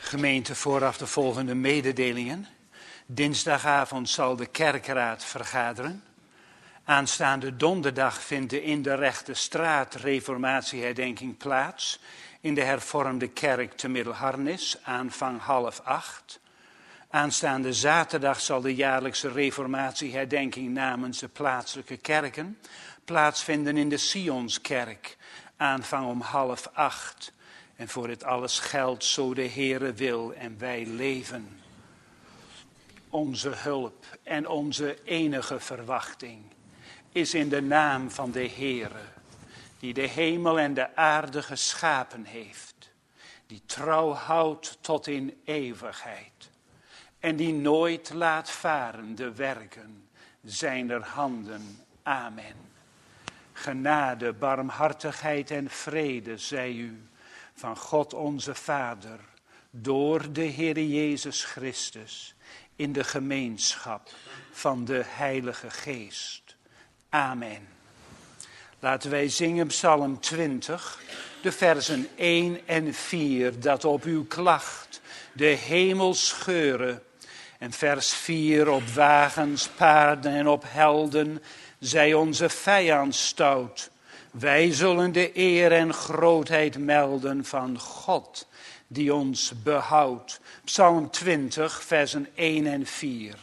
Gemeente, vooraf de volgende mededelingen. Dinsdagavond zal de kerkraad vergaderen. Aanstaande donderdag vindt de in de Rechte Straat reformatieherdenking plaats in de hervormde kerk te Middelharnis, aanvang 7:30. Aanstaande zaterdag zal de jaarlijkse reformatieherdenking namens de plaatselijke kerken plaatsvinden in de Sionskerk, aanvang om 7:30. En voor dit alles geldt zo de Heere wil en wij leven. Onze hulp en onze enige verwachting is in de naam van de Heere, die de hemel en de aarde geschapen heeft, die trouw houdt tot in eeuwigheid en die nooit laat varen de werken zijner handen. Amen. Genade, barmhartigheid en vrede zij u van God onze Vader, door de Heere Jezus Christus, in de gemeenschap van de Heilige Geest. Amen. Laten wij zingen Psalm 20, de versen 1 en 4, dat op uw klacht de hemel scheuren. En vers 4, op wagens, paarden en op helden, zij onze vijand stout. Wij zullen de eer en grootheid melden van God, die ons behoudt. Psalm 20, versen 1 en 4.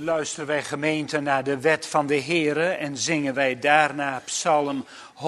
Luisteren wij gemeente naar de wet van de Heere en zingen wij daarna Psalm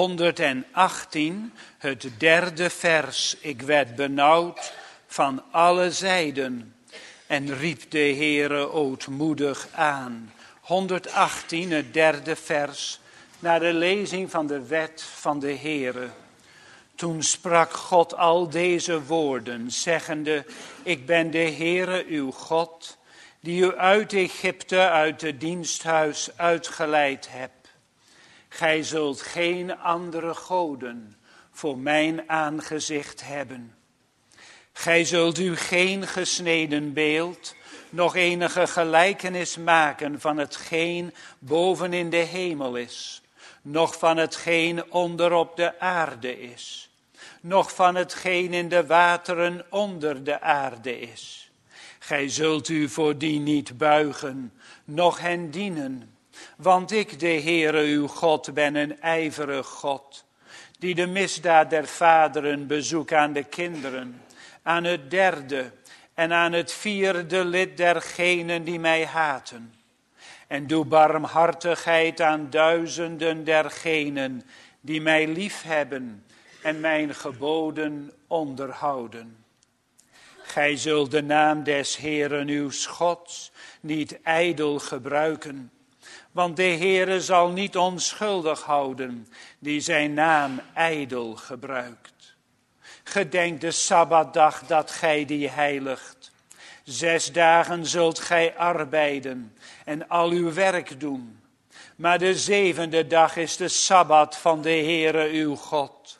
118, het 3e vers. Ik werd benauwd van alle zijden en riep de Heere ootmoedig aan. 118, het 3e vers, naar de lezing van de wet van de Heere. Toen sprak God al deze woorden, zeggende, ik ben de Heere uw God, die u uit Egypte, uit het diensthuis uitgeleid hebt. Gij zult geen andere goden voor mijn aangezicht hebben. Gij zult u geen gesneden beeld, nog enige gelijkenis maken van hetgeen boven in de hemel is, noch van hetgeen onder op de aarde is, noch van hetgeen in de wateren onder de aarde is. Gij zult u voor die niet buigen, noch hen dienen. Want ik, de Heere uw God, ben een ijverig God, die de misdaad der vaderen bezoekt aan de kinderen, aan het 3e en aan het 4e lid dergenen die mij haten. En doe barmhartigheid aan duizenden dergenen die mij liefhebben en mijn geboden onderhouden. Gij zult de naam des Heeren uw Gods niet ijdel gebruiken, want de Heere zal niet onschuldig houden die zijn naam ijdel gebruikt. Gedenk de Sabbatdag dat gij die heiligt. 6 dagen zult gij arbeiden en al uw werk doen. Maar de 7e dag is de Sabbat van de Heere uw God.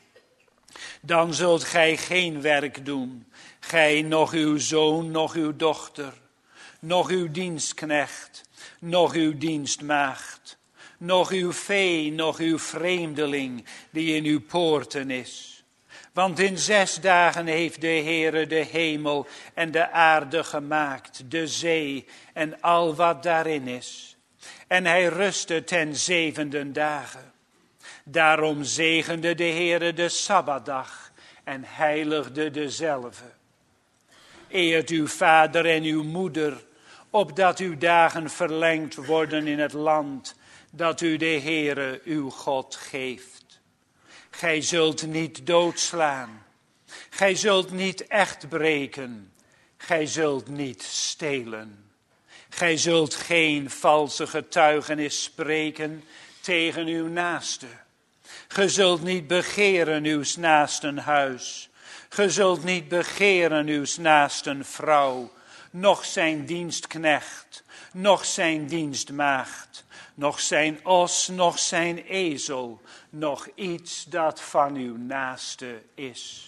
Dan zult gij geen werk doen, gij, noch uw zoon, noch uw dochter, noch uw dienstknecht, noch uw dienstmaagd, noch uw vee, noch uw vreemdeling die in uw poorten is. Want in 6 dagen heeft de Heere de hemel en de aarde gemaakt, de zee en al wat daarin is. En hij rustte ten 7e dagen. Daarom zegende de Heere de Sabbatdag en heiligde dezelve. Eert uw vader en uw moeder, opdat uw dagen verlengd worden in het land dat u de Heere uw God geeft. Gij zult niet doodslaan, gij zult niet echt breken, gij zult niet stelen. Gij zult geen valse getuigenis spreken tegen uw naaste. Ge zult niet begeren uw naasten huis. Ge zult niet begeren uw naasten vrouw, noch zijn dienstknecht, noch zijn dienstmaagd, noch zijn os, noch zijn ezel, noch iets dat van uw naaste is.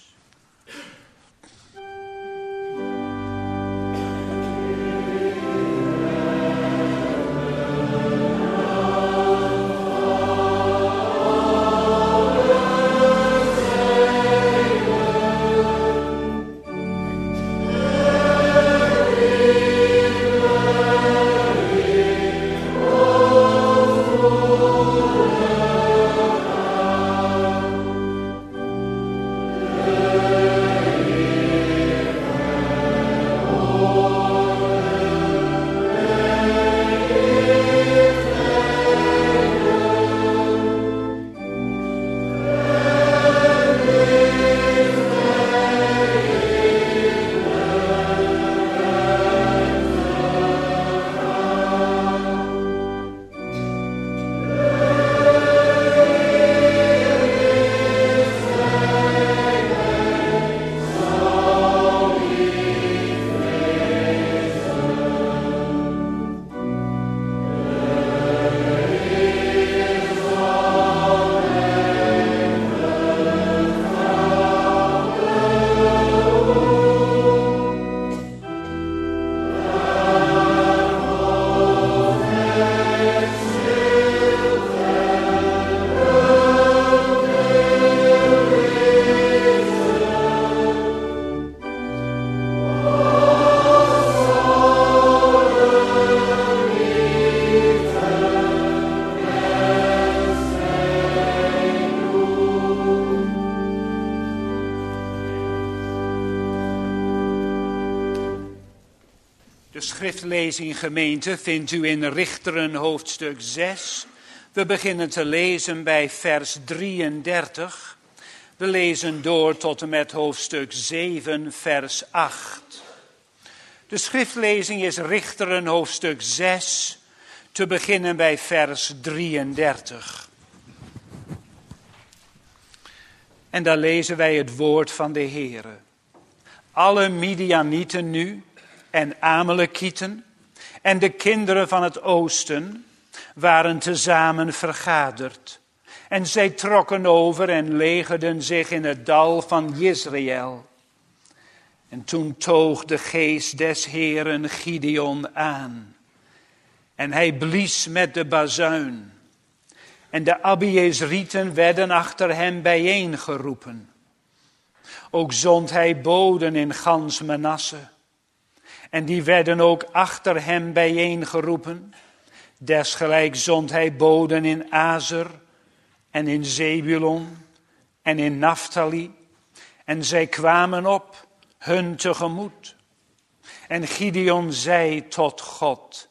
De schriftlezing, gemeente, vindt u in Richteren hoofdstuk 6. We beginnen te lezen bij vers 33. We lezen door tot en met hoofdstuk 7, vers 8. De schriftlezing is Richteren hoofdstuk 6, te beginnen bij vers 33. En daar lezen wij het woord van de Heere. Alle Midianieten nu en Amalekieten en de kinderen van het oosten waren tezamen vergaderd. En zij trokken over en legerden zich in het dal van Jezreel. En toen toog de geest des Heeren Gideon aan. En hij blies met de bazuin. En de Abiezrieten werden achter hem bijeengeroepen. Ook zond hij boden in gans Manasse. En die werden ook achter hem bijeengeroepen. Desgelijks zond hij boden in Azer en in Zebulon en in Naphtali. En zij kwamen op hun tegemoet. En Gideon zei tot God: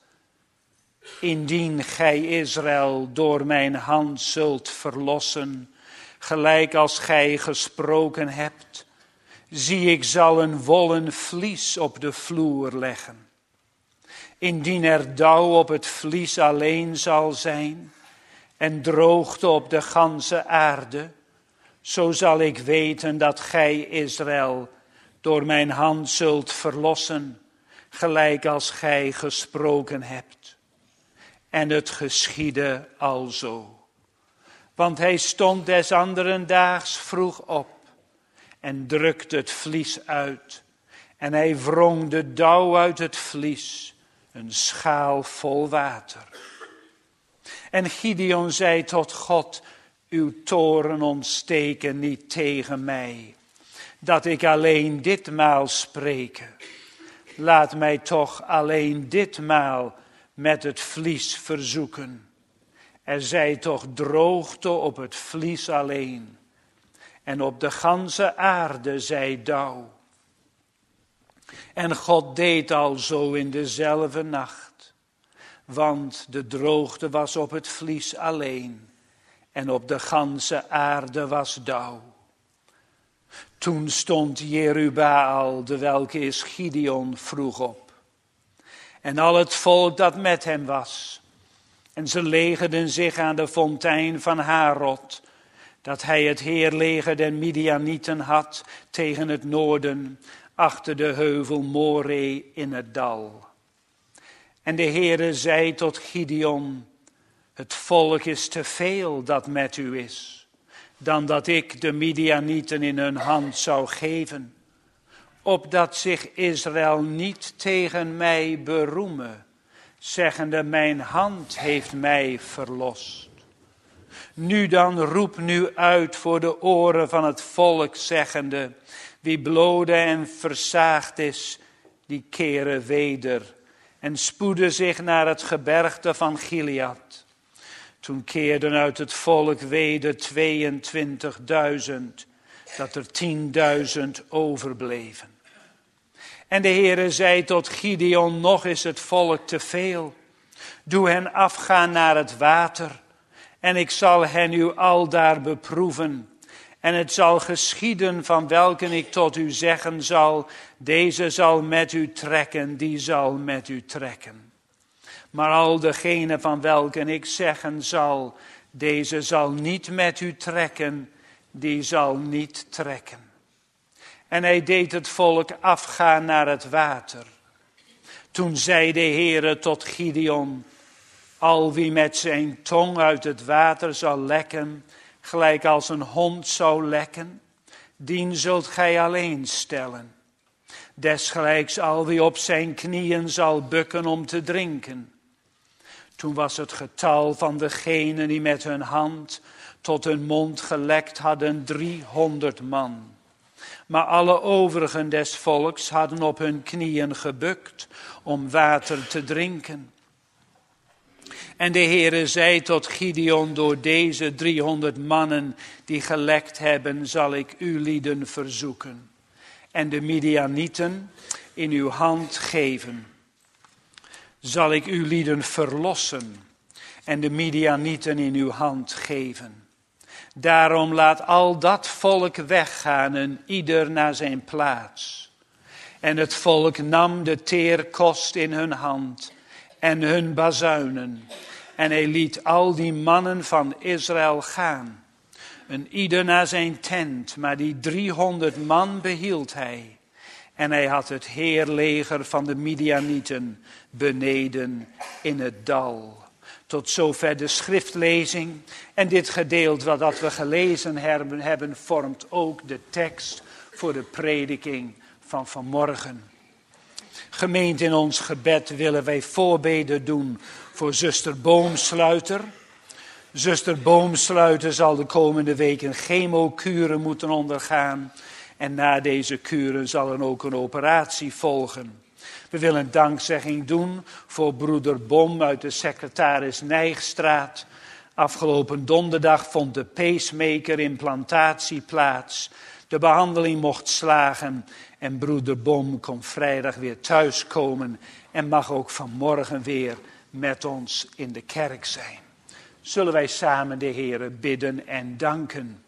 indien gij Israël door mijn hand zult verlossen, gelijk als gij gesproken hebt, zie ik zal een wollen vlies op de vloer leggen. Indien er dauw op het vlies alleen zal zijn en droogte op de ganse aarde, zo zal ik weten dat gij Israël door mijn hand zult verlossen, gelijk als gij gesproken hebt. En het geschiedde alzo. Want hij stond des anderen daags vroeg op en drukte het vlies uit. En hij wrong de dauw uit het vlies, een schaal vol water. En Gideon zei tot God: uw toren ontsteken niet tegen mij, dat ik alleen ditmaal spreke. Laat mij toch alleen ditmaal met het vlies verzoeken. Er zij toch droogte op het vlies alleen, en op de ganse aarde zij dauw. En God deed alzo in dezelfde nacht, want de droogte was op het vlies alleen, en op de ganse aarde was dauw. Toen stond Jerubbaal, de welke is Gideon, vroeg op. En al het volk dat met hem was. En ze legerden zich aan de fontein van Harod, dat hij het heerleger der Midianieten had tegen het noorden, achter de heuvel Moreh in het dal. En de Heere zei tot Gideon: het volk is te veel dat met u is, dan dat ik de Midianieten in hun hand zou geven, opdat zich Israël niet tegen mij beroeme, zeggende: mijn hand heeft mij verlost. Nu dan, roep nu uit voor de oren van het volk, zeggende: wie bloode en versaagd is, die keren weder en spoeden zich naar het gebergte van Gilead. Toen keerden uit het volk weder 22.000, dat er 10.000 overbleven. En de Heere zei tot Gideon: nog is het volk te veel. Doe hen afgaan naar het water, en ik zal hen u aldaar beproeven. En het zal geschieden van welken ik tot u zeggen zal: deze zal met u trekken, die zal met u trekken. Maar al degene van welken ik zeggen zal: deze zal niet met u trekken, die zal niet trekken. En hij deed het volk afgaan naar het water. Toen zei de Heere tot Gideon: al wie met zijn tong uit het water zal lekken, gelijk als een hond zou lekken, dien zult gij alleen stellen. Desgelijks al wie op zijn knieën zal bukken om te drinken. Toen was het getal van degenen die met hun hand tot hun mond gelekt hadden 300 man. Maar alle overigen des volks hadden op hun knieën gebukt om water te drinken. En de Heere zei tot Gideon: door deze 300 mannen die gelekt hebben, zal ik uw lieden verzoeken. En de Midianieten in uw hand geven. zal ik uw lieden verlossen en de Midianieten in uw hand geven. Daarom laat al dat volk weggaan en ieder naar zijn plaats. En het volk nam de teerkost in hun hand en hun bazuinen. En hij liet al die mannen van Israël gaan. En ieder naar zijn tent, maar die 300 man behield hij. En hij had het heerleger van de Midianieten beneden in het dal. Tot zover de schriftlezing. En dit gedeelte wat we gelezen hebben, vormt ook de tekst voor de prediking van vanmorgen. Gemeente, in ons gebed willen wij voorbeden doen voor zuster Boomsluiter. Zuster Boomsluiter zal de komende weken chemokuren moeten ondergaan. En na deze kuren zal er ook een operatie volgen. We willen een dankzegging doen voor broeder Bom uit de secretaris Nijgstraat. Afgelopen donderdag vond de pacemaker-implantatie plaats. De behandeling mocht slagen en broeder Bom kon vrijdag weer thuiskomen en mag ook vanmorgen weer met ons in de kerk zijn. Zullen wij samen de Heere bidden en danken.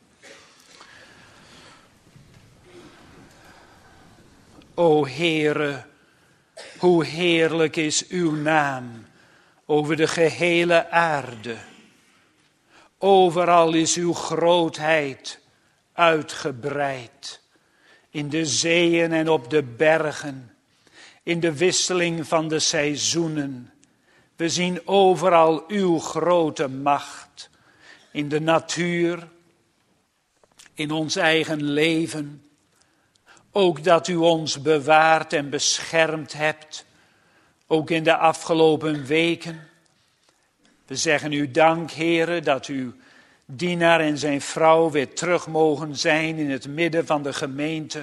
O Heere, hoe heerlijk is uw naam over de gehele aarde. Overal is uw grootheid uitgebreid. In de zeeën en op de bergen. In de wisseling van de seizoenen. We zien overal uw grote macht. In de natuur. In ons eigen leven. Ook dat u ons bewaard en beschermd hebt. Ook in de afgelopen weken. We zeggen u dank, Heere, dat uw dienaar en zijn vrouw weer terug mogen zijn in het midden van de gemeente.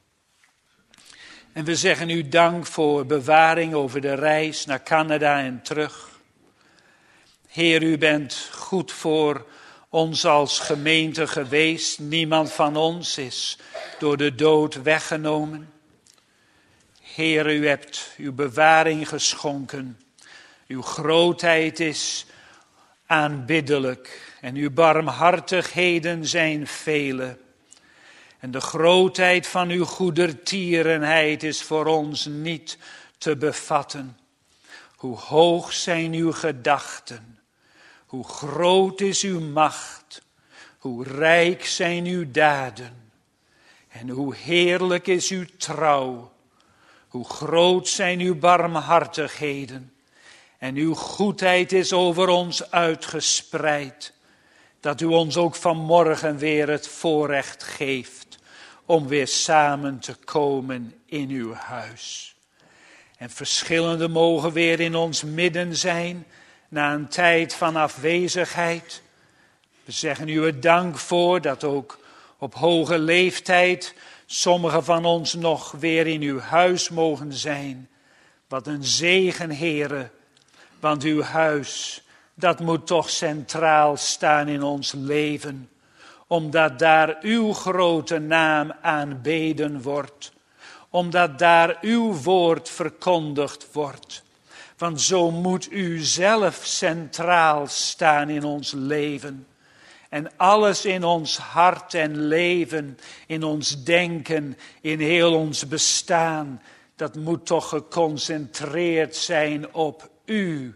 En we zeggen u dank voor bewaring over de reis naar Canada en terug. Heer, u bent goed voor ons als gemeente geweest. Niemand van ons is door de dood weggenomen. Heer, u hebt uw bewaring geschonken. Uw grootheid is aanbiddelijk en uw barmhartigheden zijn vele. En de grootheid van uw goedertierenheid is voor ons niet te bevatten. Hoe hoog zijn uw gedachten, hoe groot is uw macht, hoe rijk zijn uw daden. En hoe heerlijk is uw trouw, hoe groot zijn uw barmhartigheden. En uw goedheid is over ons uitgespreid. Dat u ons ook vanmorgen weer het voorrecht geeft om weer samen te komen in uw huis. En verschillende mogen weer in ons midden zijn na een tijd van afwezigheid. We zeggen u het dank voor dat ook op hoge leeftijd sommigen van ons nog weer in uw huis mogen zijn. Wat een zegen, Heere. Want uw huis, dat moet toch centraal staan in ons leven. Omdat daar uw grote naam aanbeden wordt. Omdat daar uw woord verkondigd wordt. Want zo moet u zelf centraal staan in ons leven. En alles in ons hart en leven, in ons denken, in heel ons bestaan. Dat moet toch geconcentreerd zijn op u,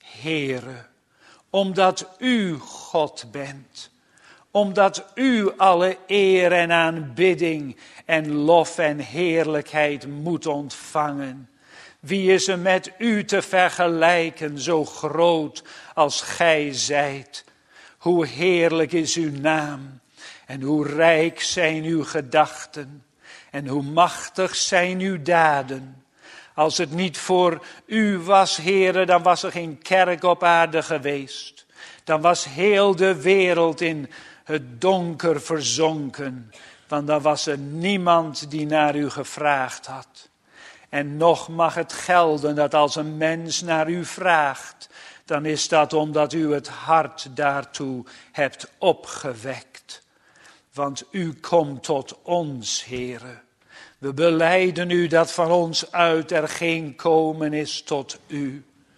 Heere, omdat u God bent, omdat u alle eer en aanbidding en lof en heerlijkheid moet ontvangen. Wie is er met u te vergelijken, zo groot als gij zijt? Hoe heerlijk is uw naam en hoe rijk zijn uw gedachten en hoe machtig zijn uw daden. Als het niet voor u was, Heere, dan was er geen kerk op aarde geweest. Dan was heel de wereld in het donker verzonken. Want dan was er niemand die naar u gevraagd had. En nog mag het gelden dat als een mens naar u vraagt, dan is dat omdat u het hart daartoe hebt opgewekt. Want u komt tot ons, Heere. We belijden u dat van ons uit er geen komen is tot u.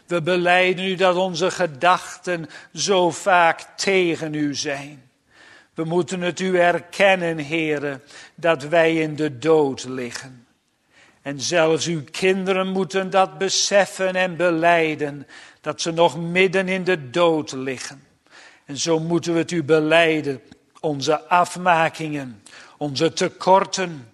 We belijden u dat onze gedachten zo vaak tegen u zijn. We moeten het u erkennen, Heere, dat wij in de dood liggen. En zelfs uw kinderen moeten dat beseffen en belijden, dat ze nog midden in de dood liggen. En zo moeten we het u belijden, onze afmakingen, onze tekorten,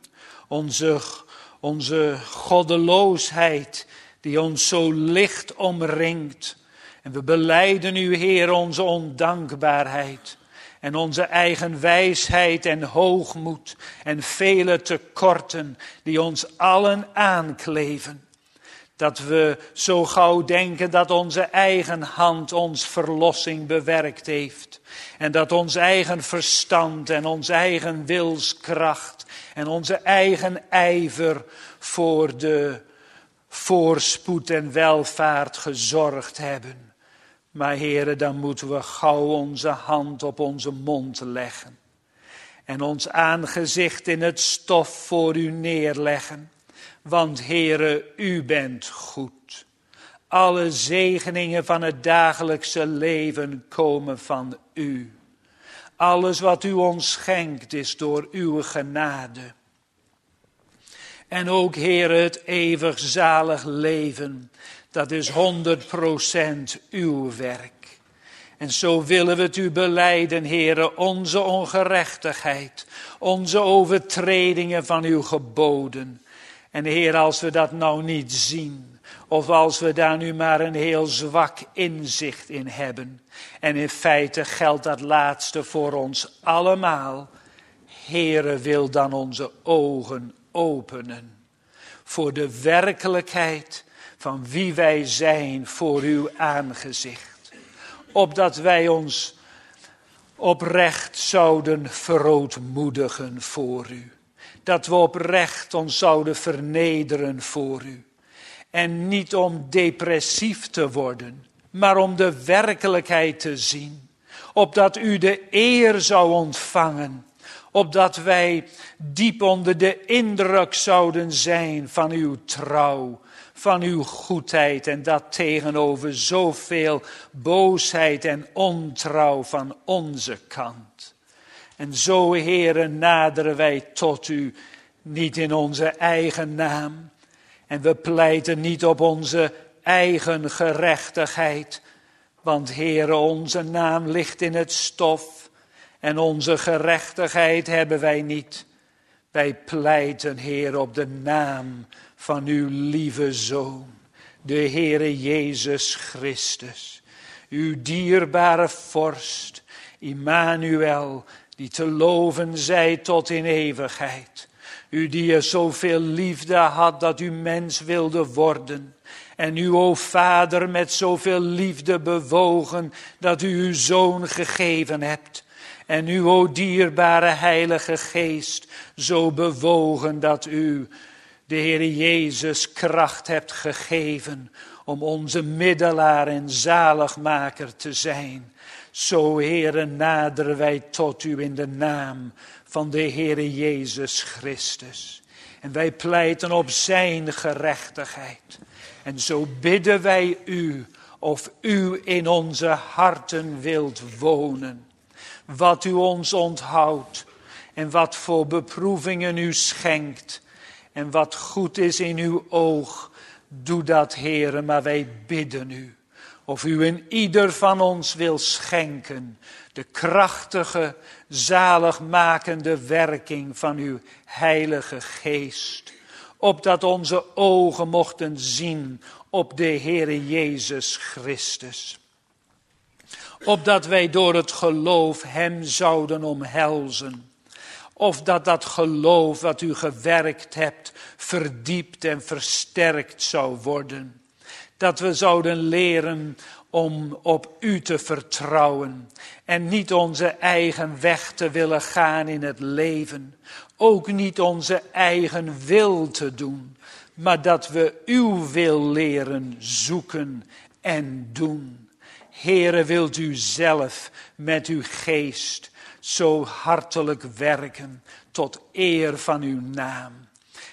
onze goddeloosheid die ons zo licht omringt. En we belijden u, Heer, onze ondankbaarheid en onze eigen wijsheid en hoogmoed en vele tekorten die ons allen aankleven. Dat we zo gauw denken dat onze eigen hand ons verlossing bewerkt heeft. En dat ons eigen verstand en onze eigen wilskracht en onze eigen ijver voor de voorspoed en welvaart gezorgd hebben. Maar Heere, dan moeten we gauw onze hand op onze mond leggen. En ons aangezicht in het stof voor u neerleggen. Want Heere, u bent goed. Alle zegeningen van het dagelijkse leven komen van u. Alles wat u ons schenkt is door uw genade. En ook, Heere, het eeuwig zalig leven, dat is 100% uw werk. En zo willen we het u belijden, Heere, onze ongerechtigheid, onze overtredingen van uw geboden. En Heer, als we dat nou niet zien, of als we daar nu maar een heel zwak inzicht in hebben. En in feite geldt dat laatste voor ons allemaal. Heere, wil dan onze ogen openen voor de werkelijkheid van wie wij zijn voor uw aangezicht. Opdat wij ons oprecht zouden verootmoedigen voor u. Dat we oprecht ons zouden vernederen voor u. En niet om depressief te worden, maar om de werkelijkheid te zien. Opdat u de eer zou ontvangen. Opdat wij diep onder de indruk zouden zijn van uw trouw, van uw goedheid. En dat tegenover zoveel boosheid en ontrouw van onze kant. En zo, Heere, naderen wij tot u, niet in onze eigen naam. En we pleiten niet op onze eigen gerechtigheid. Want, Heere, onze naam ligt in het stof. En onze gerechtigheid hebben wij niet. Wij pleiten, Heer, op de naam van uw lieve Zoon, de Heere Jezus Christus. Uw dierbare vorst, Immanuel, die te loven zij tot in eeuwigheid. U die er zoveel liefde had dat u mens wilde worden. En u, o Vader, met zoveel liefde bewogen dat u uw Zoon gegeven hebt. En u, o dierbare Heilige Geest, zo bewogen dat u, de Heere Jezus, kracht hebt gegeven om onze middelaar en zaligmaker te zijn. Zo, Heere, naderen wij tot u in de naam van de Heere Jezus Christus. En wij pleiten op zijn gerechtigheid. En zo bidden wij u, of u in onze harten wilt wonen. Wat u ons onthoudt en wat voor beproevingen u schenkt. En wat goed is in uw oog, doe dat, Heere, maar wij bidden u. Of u in ieder van ons wil schenken de krachtige, zaligmakende werking van uw Heilige Geest. Opdat onze ogen mochten zien op de Heere Jezus Christus. Opdat wij door het geloof hem zouden omhelzen. Of dat geloof wat u gewerkt hebt verdiept en versterkt zou worden. Dat we zouden leren om op u te vertrouwen. En niet onze eigen weg te willen gaan in het leven. Ook niet onze eigen wil te doen. Maar dat we uw wil leren zoeken en doen. Heere, wilt u zelf met uw geest zo hartelijk werken tot eer van uw naam.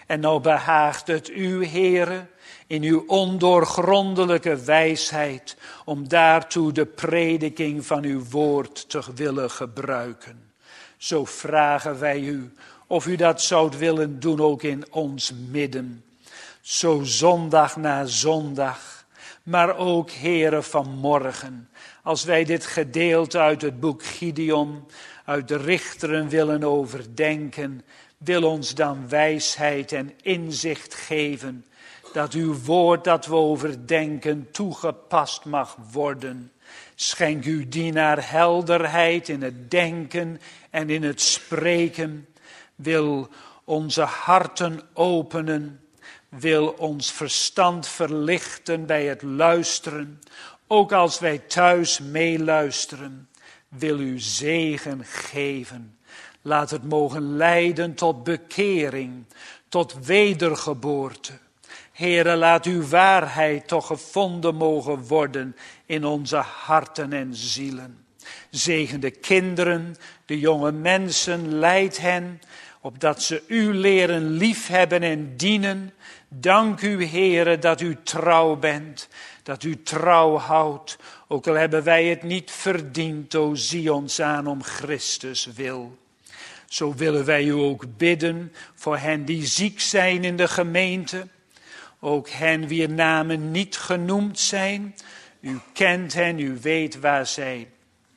En nou behaagt het u, Heere, in uw ondoorgrondelijke wijsheid, om daartoe de prediking van uw woord te willen gebruiken. Zo vragen wij u of u dat zoudt willen doen ook in ons midden. Zo zondag na zondag, maar ook, Heere, vanmorgen, als wij dit gedeelte uit het boek Gideon, uit de Richteren willen overdenken, wil ons dan wijsheid en inzicht geven, dat uw woord dat we overdenken toegepast mag worden. Schenk uw dienaar helderheid in het denken en in het spreken. Wil onze harten openen. Wil ons verstand verlichten bij het luisteren. Ook als wij thuis meeluisteren. Wil u zegen geven. Laat het mogen leiden tot bekering, tot wedergeboorte. Heere, laat uw waarheid toch gevonden mogen worden in onze harten en zielen. Zegen de kinderen, de jonge mensen, leid hen, opdat ze u leren liefhebben en dienen. Dank u, Heere, dat u trouw bent, dat u trouw houdt. Ook al hebben wij het niet verdiend, o zie ons aan om Christus wil. Zo willen wij u ook bidden voor hen die ziek zijn in de gemeente. Ook hen wier namen niet genoemd zijn. U kent hen, u weet waar zij.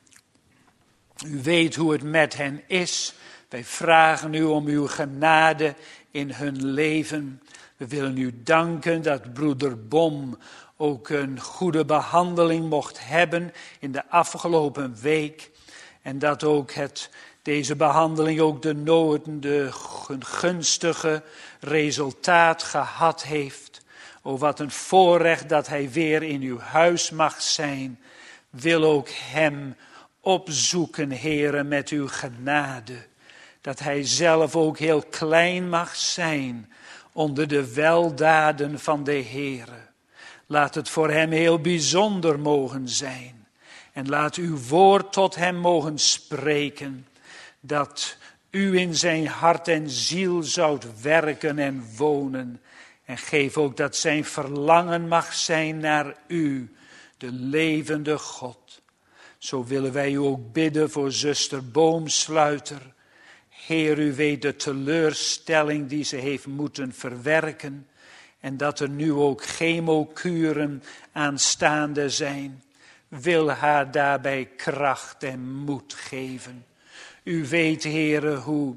U weet hoe het met hen is. Wij vragen u om uw genade in hun leven. We willen u danken dat broeder Bom ook een goede behandeling mocht hebben in de afgelopen week. En dat ook deze behandeling ook de gunstige resultaat gehad heeft. O, wat een voorrecht dat hij weer in uw huis mag zijn. Wil ook hem opzoeken, Heere, met uw genade. Dat hij zelf ook heel klein mag zijn onder de weldaden van de Heere. Laat het voor hem heel bijzonder mogen zijn. En laat uw woord tot hem mogen spreken. Dat u in zijn hart en ziel zoudt werken en wonen. En geef ook dat zijn verlangen mag zijn naar u, de levende God. Zo willen wij u ook bidden voor zuster Boomsluiter. Heer, u weet de teleurstelling die ze heeft moeten verwerken. En dat er nu ook chemokuren aanstaande zijn. Wil haar daarbij kracht en moed geven. U weet, Heere, hoe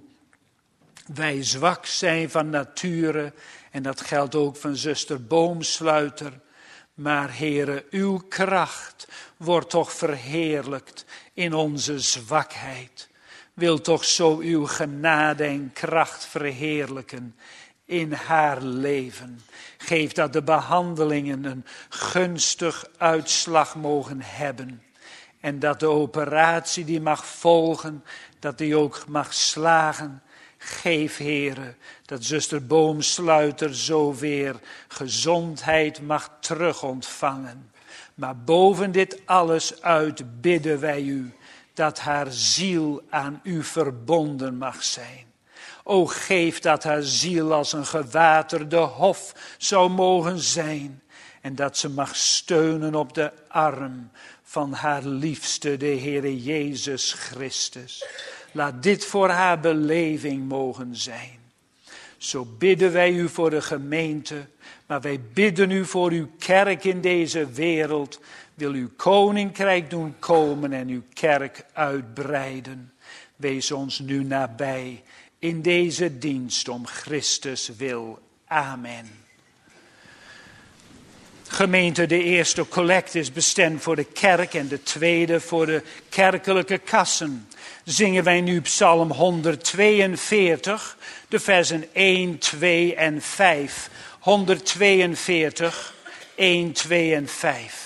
wij zwak zijn van nature. En dat geldt ook van zuster Boomsluiter. Maar Heere, uw kracht wordt toch verheerlijkt in onze zwakheid. Wil toch zo uw genade en kracht verheerlijken in haar leven. Geef dat de behandelingen een gunstig uitslag mogen hebben. En dat de operatie die mag volgen, dat die ook mag slagen. Geef, Heere, dat zuster Boomsluiter zo weer gezondheid mag terugontvangen. Maar boven dit alles uit bidden wij u dat haar ziel aan u verbonden mag zijn. O, geef dat haar ziel als een gewaterde hof zou mogen zijn. En dat ze mag steunen op de arm van haar liefste, de Heere Jezus Christus. Laat dit voor haar beleving mogen zijn. Zo bidden wij u voor de gemeente, maar wij bidden u voor uw kerk in deze wereld. Wil uw koninkrijk doen komen en uw kerk uitbreiden. Wees ons nu nabij in deze dienst om Christus wil. Amen. Gemeente, de eerste collect is bestemd voor de kerk en de tweede voor de kerkelijke kassen. Zingen wij nu Psalm 142, de versen 1, 2 en 5. 142, 1, 2 en 5.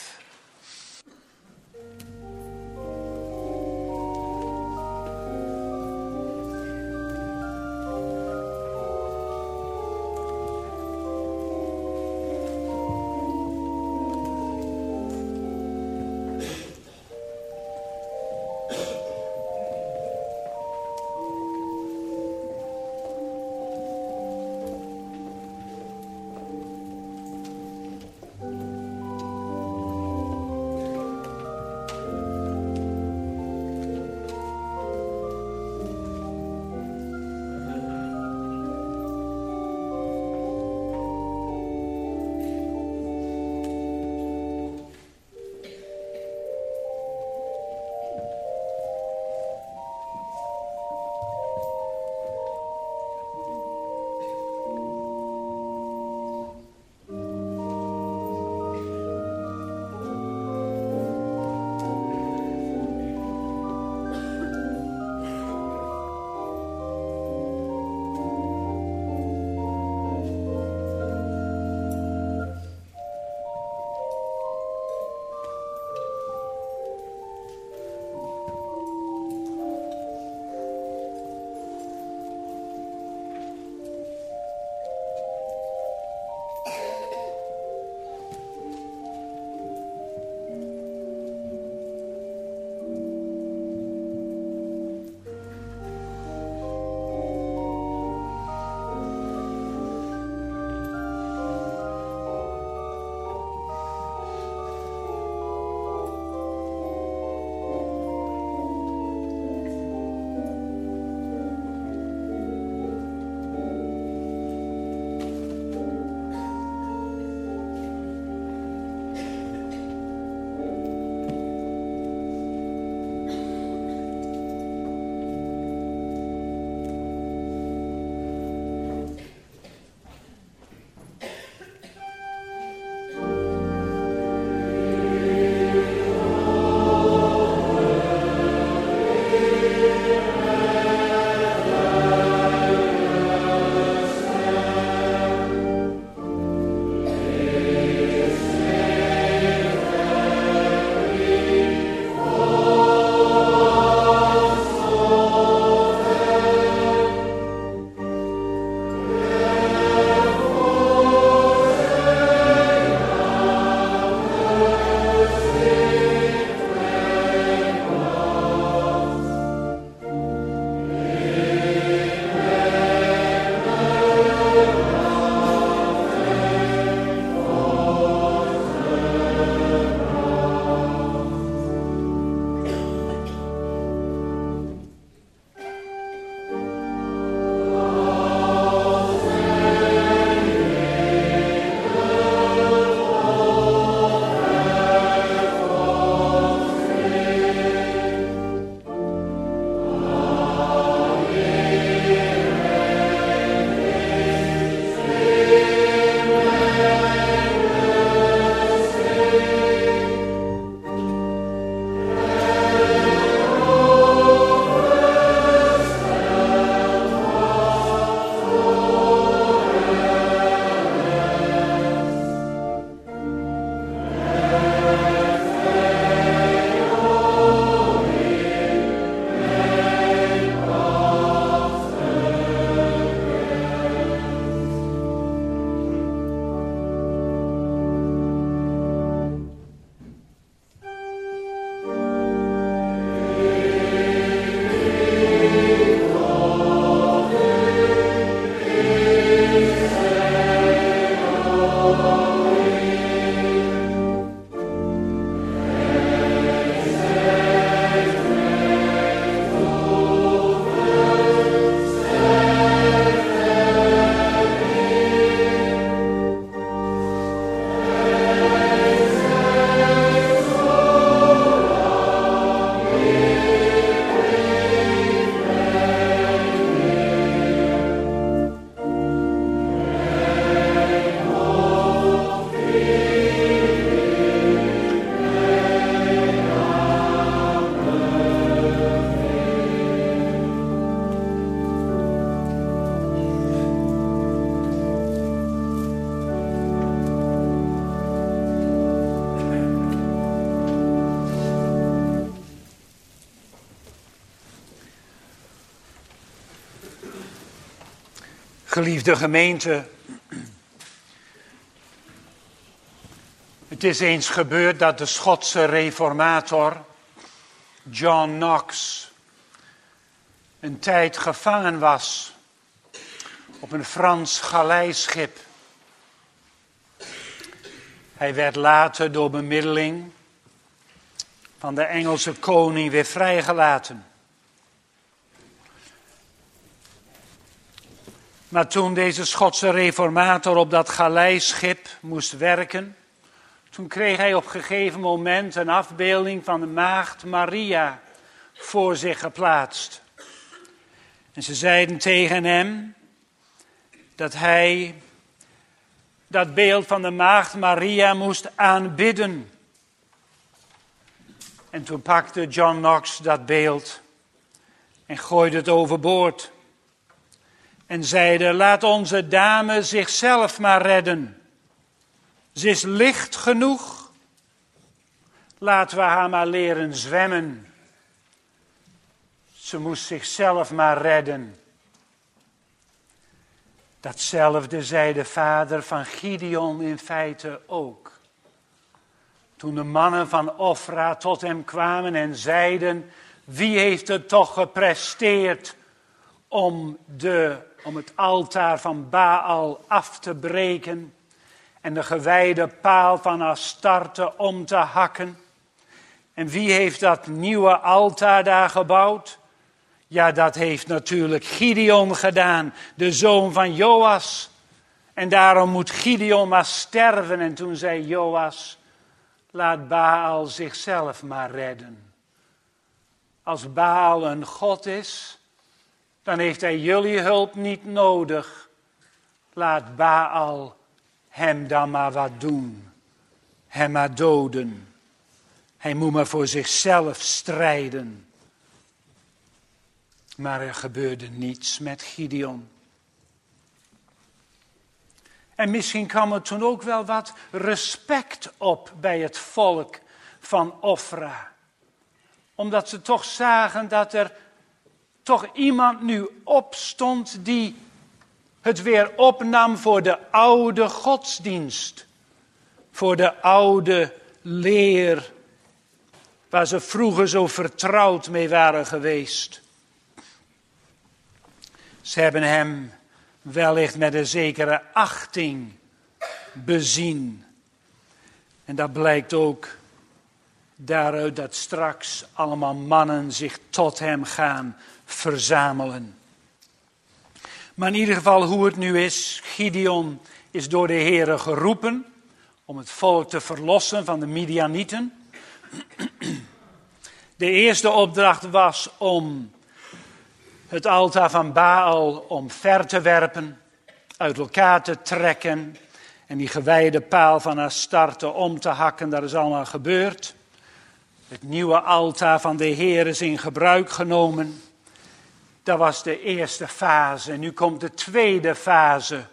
Geliefde gemeente, het is eens gebeurd dat de Schotse reformator John Knox een tijd gevangen was op een Frans galeischip. Hij werd later door bemiddeling van de Engelse koning weer vrijgelaten. Maar toen deze Schotse reformator op dat galeischip moest werken, toen kreeg hij op een gegeven moment een afbeelding van de maagd Maria voor zich geplaatst. En ze zeiden tegen hem dat hij dat beeld van de maagd Maria moest aanbidden. En toen pakte John Knox dat beeld en gooide het overboord. En zeiden, laat onze dame zichzelf maar redden. Ze is licht genoeg. Laten we haar maar leren zwemmen. Ze moest zichzelf maar redden. Datzelfde zei de vader van Gideon in feite ook. Toen de mannen van Ofra tot hem kwamen en zeiden, wie heeft het toch gepresteerd om het altaar van Baal af te breken en de gewijde paal van Astarte om te hakken? En wie heeft dat nieuwe altaar daar gebouwd? Ja, dat heeft natuurlijk Gideon gedaan, de zoon van Joas. En daarom moet Gideon maar sterven. En toen zei Joas, laat Baal zichzelf maar redden. Als Baal een god is, dan heeft hij jullie hulp niet nodig. Laat Baal hem dan maar wat doen. Hem maar doden. Hij moet maar voor zichzelf strijden. Maar er gebeurde niets met Gideon. En misschien kwam er toen ook wel wat respect op bij het volk van Ofra. Omdat ze toch zagen dat er toch iemand nu opstond die het weer opnam voor de oude godsdienst. Voor de oude leer waar ze vroeger zo vertrouwd mee waren geweest. Ze hebben hem wellicht met een zekere achting bezien. En dat blijkt ook daaruit dat straks allemaal mannen zich tot hem gaan verzamelen. Maar in ieder geval hoe het nu is, Gideon is door de Heere geroepen om het volk te verlossen van de Midianieten. De eerste opdracht was om het altaar van Baal omver te werpen, uit elkaar te trekken en die gewijde paal van Astarte om te hakken. Dat is allemaal gebeurd. Het nieuwe altaar van de Heer is in gebruik genomen. Dat was de eerste fase. En nu komt de tweede fase.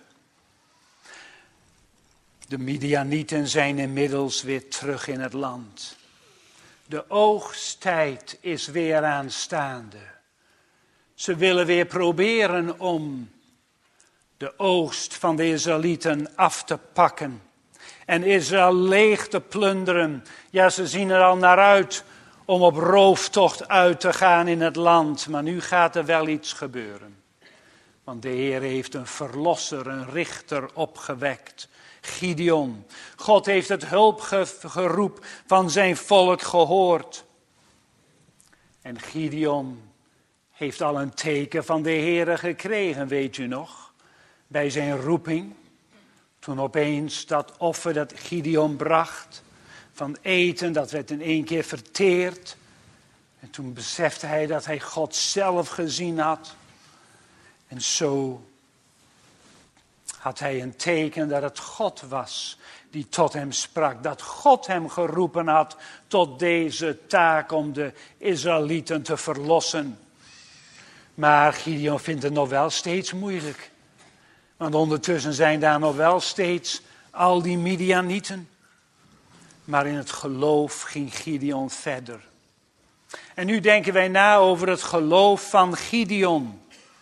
De Midianieten zijn inmiddels weer terug in het land. De oogsttijd is weer aanstaande. Ze willen weer proberen om de oogst van de Israëlieten af te pakken. En Israël leeg te plunderen. Ja, ze zien er al naar uit om op rooftocht uit te gaan in het land. Maar nu gaat er wel iets gebeuren. Want de Heer heeft een verlosser, een richter opgewekt. Gideon. God heeft het hulpgeroep van zijn volk gehoord. En Gideon heeft al een teken van de Heere gekregen, weet u nog? Bij zijn roeping. Toen opeens dat offer dat Gideon bracht van eten, dat werd in één keer verteerd. En toen besefte hij dat hij God zelf gezien had. En zo had hij een teken dat het God was die tot hem sprak. Dat God hem geroepen had tot deze taak om de Israëlieten te verlossen. Maar Gideon vindt het nog wel steeds moeilijk. Want ondertussen zijn daar nog wel steeds al die Midianieten. Maar in het geloof ging Gideon verder. En nu denken wij na over het geloof van Gideon.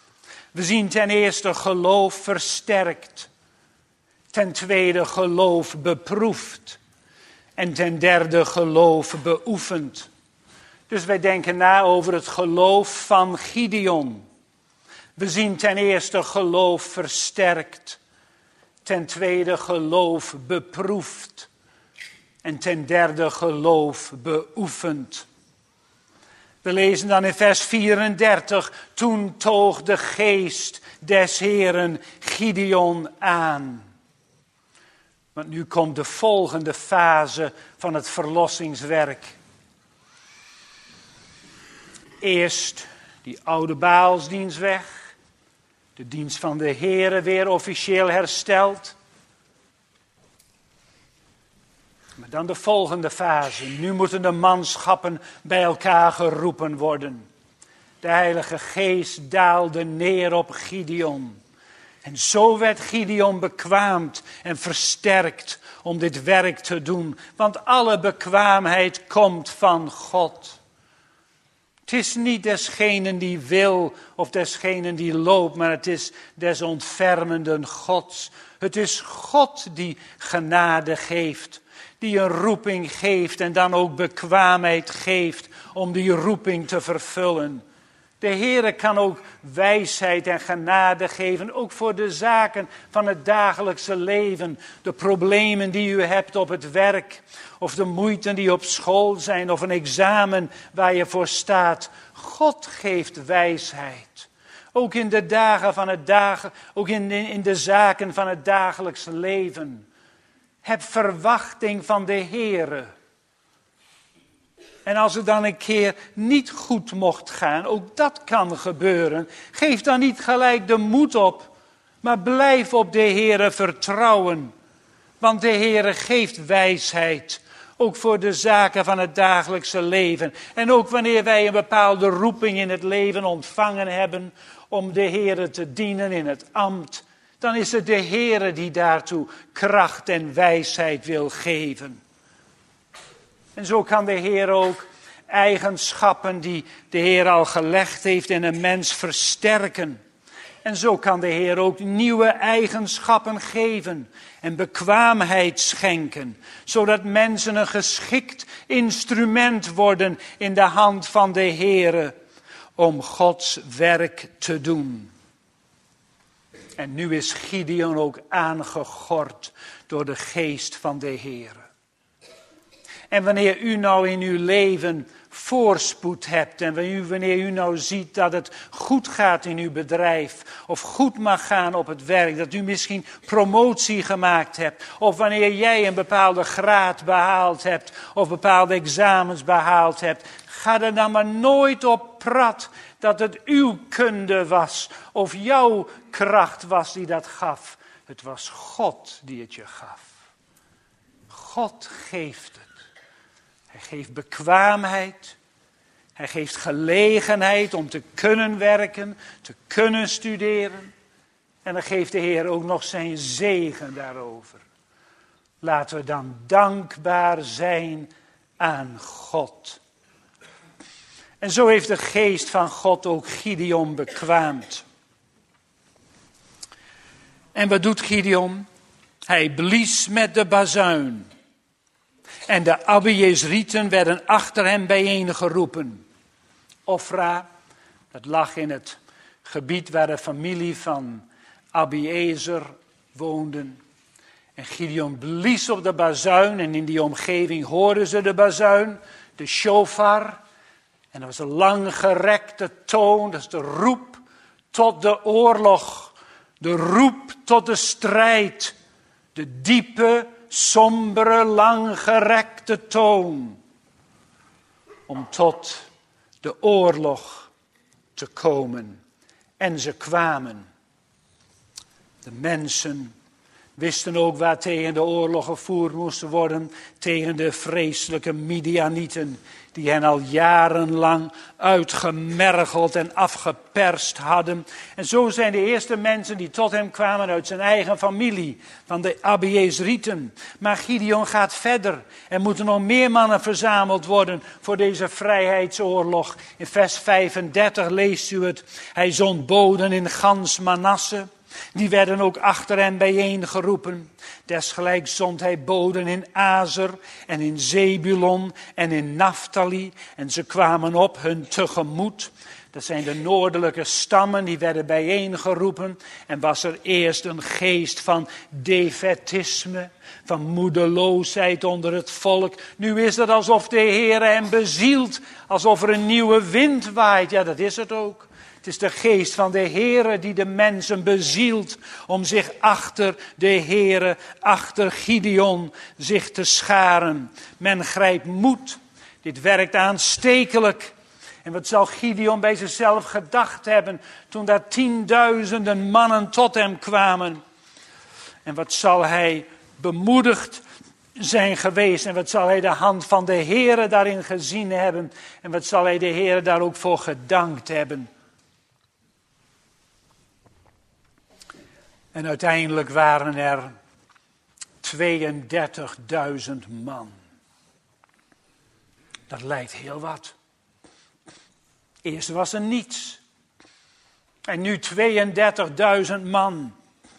We zien ten eerste geloof versterkt. Ten tweede geloof beproefd. En ten derde geloof beoefend. Dus wij denken na over het geloof van Gideon. We zien ten eerste geloof versterkt. Ten tweede geloof beproefd. En ten derde geloof beoefend. We lezen dan in vers 34. Toen toog de geest des Heeren Gideon aan. Want nu komt de volgende fase van het verlossingswerk. Eerst die oude Baalsdienst weg. De dienst van de Heere weer officieel hersteld. Maar dan de volgende fase. Nu moeten de manschappen bij elkaar geroepen worden. De Heilige Geest daalde neer op Gideon. En zo werd Gideon bekwaamd en versterkt om dit werk te doen. Want alle bekwaamheid komt van God. Het is niet desgene die wil of desgene die loopt, maar het is des ontfermenden Gods. Het is God die genade geeft, die een roeping geeft en dan ook bekwaamheid geeft om die roeping te vervullen. De Heere kan ook wijsheid en genade geven, ook voor de zaken van het dagelijkse leven. De problemen die u hebt op het werk, of de moeiten die op school zijn, of een examen waar je voor staat. God geeft wijsheid. Ook in de dagen van het ook in de zaken van het dagelijkse leven. Heb verwachting van de Heere. En als het dan een keer niet goed mocht gaan, ook dat kan gebeuren. Geef dan niet gelijk de moed op, maar blijf op de Heere vertrouwen. Want de Heere geeft wijsheid, ook voor de zaken van het dagelijkse leven. En ook wanneer wij een bepaalde roeping in het leven ontvangen hebben om de Heere te dienen in het ambt, dan is het de Heere die daartoe kracht en wijsheid wil geven. En zo kan de Heer ook eigenschappen die de Heer al gelegd heeft in een mens versterken. En zo kan de Heer ook nieuwe eigenschappen geven en bekwaamheid schenken. Zodat mensen een geschikt instrument worden in de hand van de Heer om Gods werk te doen. En nu is Gideon ook aangegord door de geest van de Heer. En wanneer u nou in uw leven voorspoed hebt en wanneer u nou ziet dat het goed gaat in uw bedrijf of goed mag gaan op het werk, dat u misschien promotie gemaakt hebt of wanneer jij een bepaalde graad behaald hebt of bepaalde examens behaald hebt, ga er dan maar nooit op prat dat het uw kunde was of jouw kracht was die dat gaf. Het was God die het je gaf. God geeft het. Hij geeft bekwaamheid. Hij geeft gelegenheid om te kunnen werken, te kunnen studeren. En dan geeft de Heer ook nog zijn zegen daarover. Laten we dan dankbaar zijn aan God. En zo heeft de geest van God ook Gideon bekwaamd. En wat doet Gideon? Hij blies met de bazuin. En de Abiezrieten werden achter hem bijeengeroepen. Ofra, dat lag in het gebied waar de familie van Abiezer woonden. En Gideon blies op de bazuin en in die omgeving hoorden ze de bazuin, de shofar. En dat was een langgerekte toon, dat is de roep tot de oorlog. De roep tot de strijd. De diepe, sombere, langgerekte toon. Om tot de oorlog te komen. En ze kwamen. De mensen wisten ook waar tegen de oorlog gevoerd moest worden, tegen de vreselijke Midianieten, die hen al jarenlang uitgemergeld en afgeperst hadden. En zo zijn de eerste mensen die tot hem kwamen uit zijn eigen familie, van de Abiezrieten. Maar Gideon gaat verder. Er moeten nog meer mannen verzameld worden voor deze vrijheidsoorlog. In vers 35 leest u het. Hij zond boden in gans Manasse. Die werden ook achter hem bijeengeroepen. Desgelijks zond hij boden in Azer en in Zebulon en in Naphtali. En ze kwamen op hun tegemoet. Dat zijn de noordelijke stammen, die werden bijeengeroepen. En was er eerst een geest van defetisme, van moedeloosheid onder het volk. Nu is het alsof de Heer hem bezielt, alsof er een nieuwe wind waait. Ja, dat is het ook. Het is de geest van de Heere die de mensen bezielt om zich achter de Heere, achter Gideon, zich te scharen. Men grijpt moed. Dit werkt aanstekelijk. En wat zal Gideon bij zichzelf gedacht hebben toen daar 10.000 mannen tot hem kwamen? En wat zal hij bemoedigd zijn geweest? En wat zal hij de hand van de Heere daarin gezien hebben? En wat zal hij de Heere daar ook voor gedankt hebben? En uiteindelijk waren er 32.000 man. Dat lijkt heel wat. Eerst was er niets. En nu 32.000 man.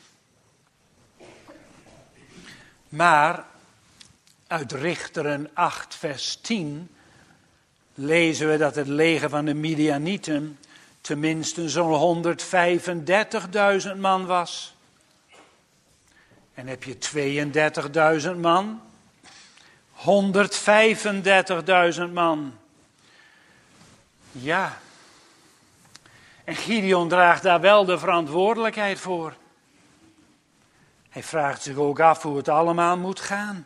Maar uit Richteren 8 vers 10 lezen we dat het leger van de Midianieten tenminste zo'n 135.000 man was. En heb je 32.000 man, 135.000 man. Ja. En Gideon draagt daar wel de verantwoordelijkheid voor. Hij vraagt zich ook af hoe het allemaal moet gaan.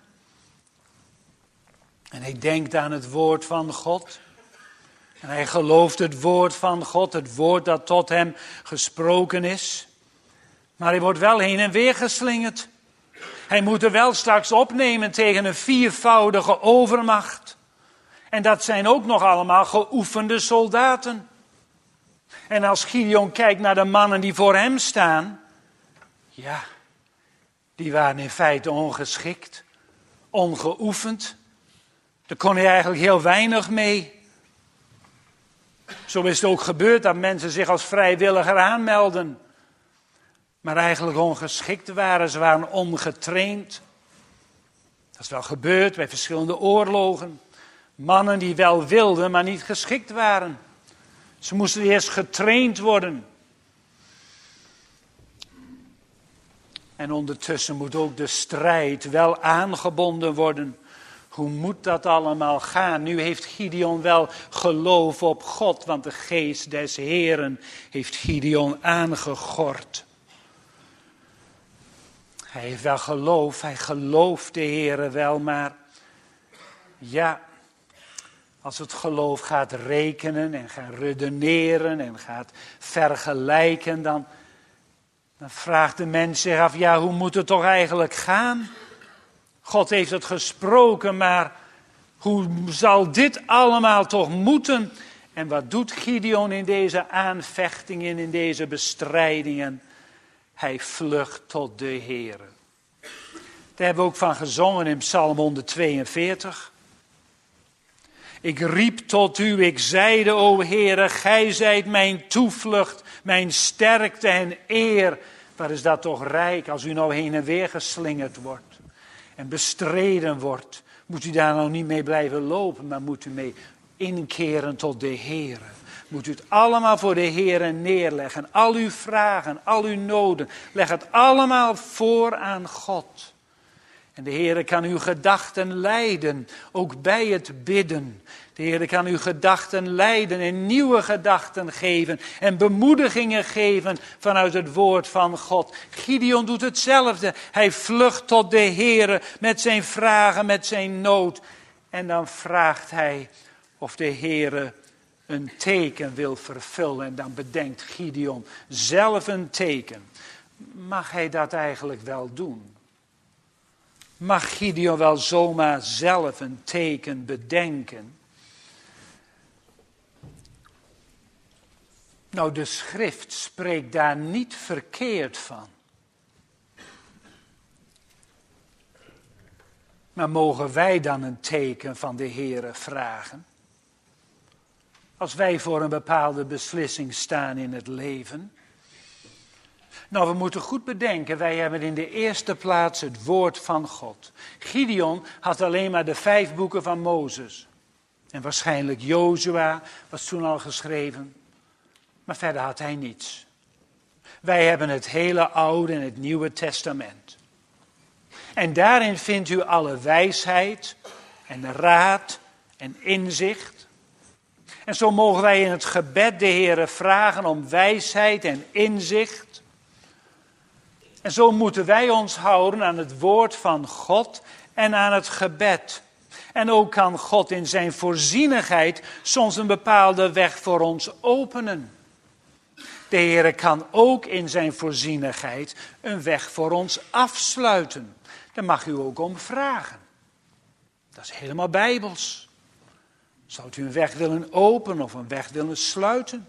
En hij denkt aan het woord van God. En hij gelooft het woord van God, het woord dat tot hem gesproken is. Maar hij wordt wel heen en weer geslingerd. Hij moet er wel straks opnemen tegen een 4-voudige overmacht. En dat zijn ook nog allemaal geoefende soldaten. En als Gideon kijkt naar de mannen die voor hem staan, ja, die waren in feite ongeschikt, ongeoefend. Daar kon hij eigenlijk heel weinig mee. Zo is het ook gebeurd dat mensen zich als vrijwilliger aanmelden. Maar eigenlijk ongeschikt waren. Ze waren ongetraind. Dat is wel gebeurd bij verschillende oorlogen. Mannen die wel wilden, maar niet geschikt waren. Ze moesten eerst getraind worden. En ondertussen moet ook de strijd wel aangebonden worden. Hoe moet dat allemaal gaan? Nu heeft Gideon wel geloof op God, want de geest des Heeren heeft Gideon aangegord. Hij heeft wel geloof, hij gelooft de Heere wel, maar ja, als het geloof gaat rekenen en gaat redeneren en gaat vergelijken, dan vraagt de mens zich af, ja, hoe moet het toch eigenlijk gaan? God heeft het gesproken, maar hoe zal dit allemaal toch moeten? En wat doet Gideon in deze aanvechtingen, in deze bestrijdingen? Hij vlucht tot de Heere. Daar hebben we ook van gezongen in Psalm 142. Ik riep tot u, ik zeide, o Heere, gij zijt mijn toevlucht, mijn sterkte en eer. Wat is dat toch rijk als u nou heen en weer geslingerd wordt en bestreden wordt. Moet u daar nou niet mee blijven lopen, maar moet u mee inkeren tot de Heere. Moet u het allemaal voor de Heere neerleggen. Al uw vragen, al uw noden. Leg het allemaal voor aan God. En de Heere kan uw gedachten leiden, ook bij het bidden. De Heere kan uw gedachten leiden en nieuwe gedachten geven en bemoedigingen geven vanuit het woord van God. Gideon doet hetzelfde. Hij vlucht tot de Heere met zijn vragen, met zijn nood. En dan vraagt hij of de Heere een teken wil vervullen. En dan bedenkt Gideon zelf een teken. Mag hij dat eigenlijk wel doen? Mag Gideon wel zomaar zelf een teken bedenken? Nou, de schrift spreekt daar niet verkeerd van. Maar mogen wij dan een teken van de Heere vragen? Als wij voor een bepaalde beslissing staan in het leven. Nou, we moeten goed bedenken, wij hebben in de eerste plaats het woord van God. Gideon had alleen maar de 5 boeken van Mozes. En waarschijnlijk Jozua was toen al geschreven. Maar verder had hij niets. Wij hebben het hele Oude en het Nieuwe Testament. En daarin vindt u alle wijsheid en raad en inzicht. En zo mogen wij in het gebed de Heere vragen om wijsheid en inzicht. En zo moeten wij ons houden aan het woord van God en aan het gebed. En ook kan God in zijn voorzienigheid soms een bepaalde weg voor ons openen. De Heere kan ook in zijn voorzienigheid een weg voor ons afsluiten. Daar mag u ook om vragen. Dat is helemaal bijbels. Zou u een weg willen openen of een weg willen sluiten?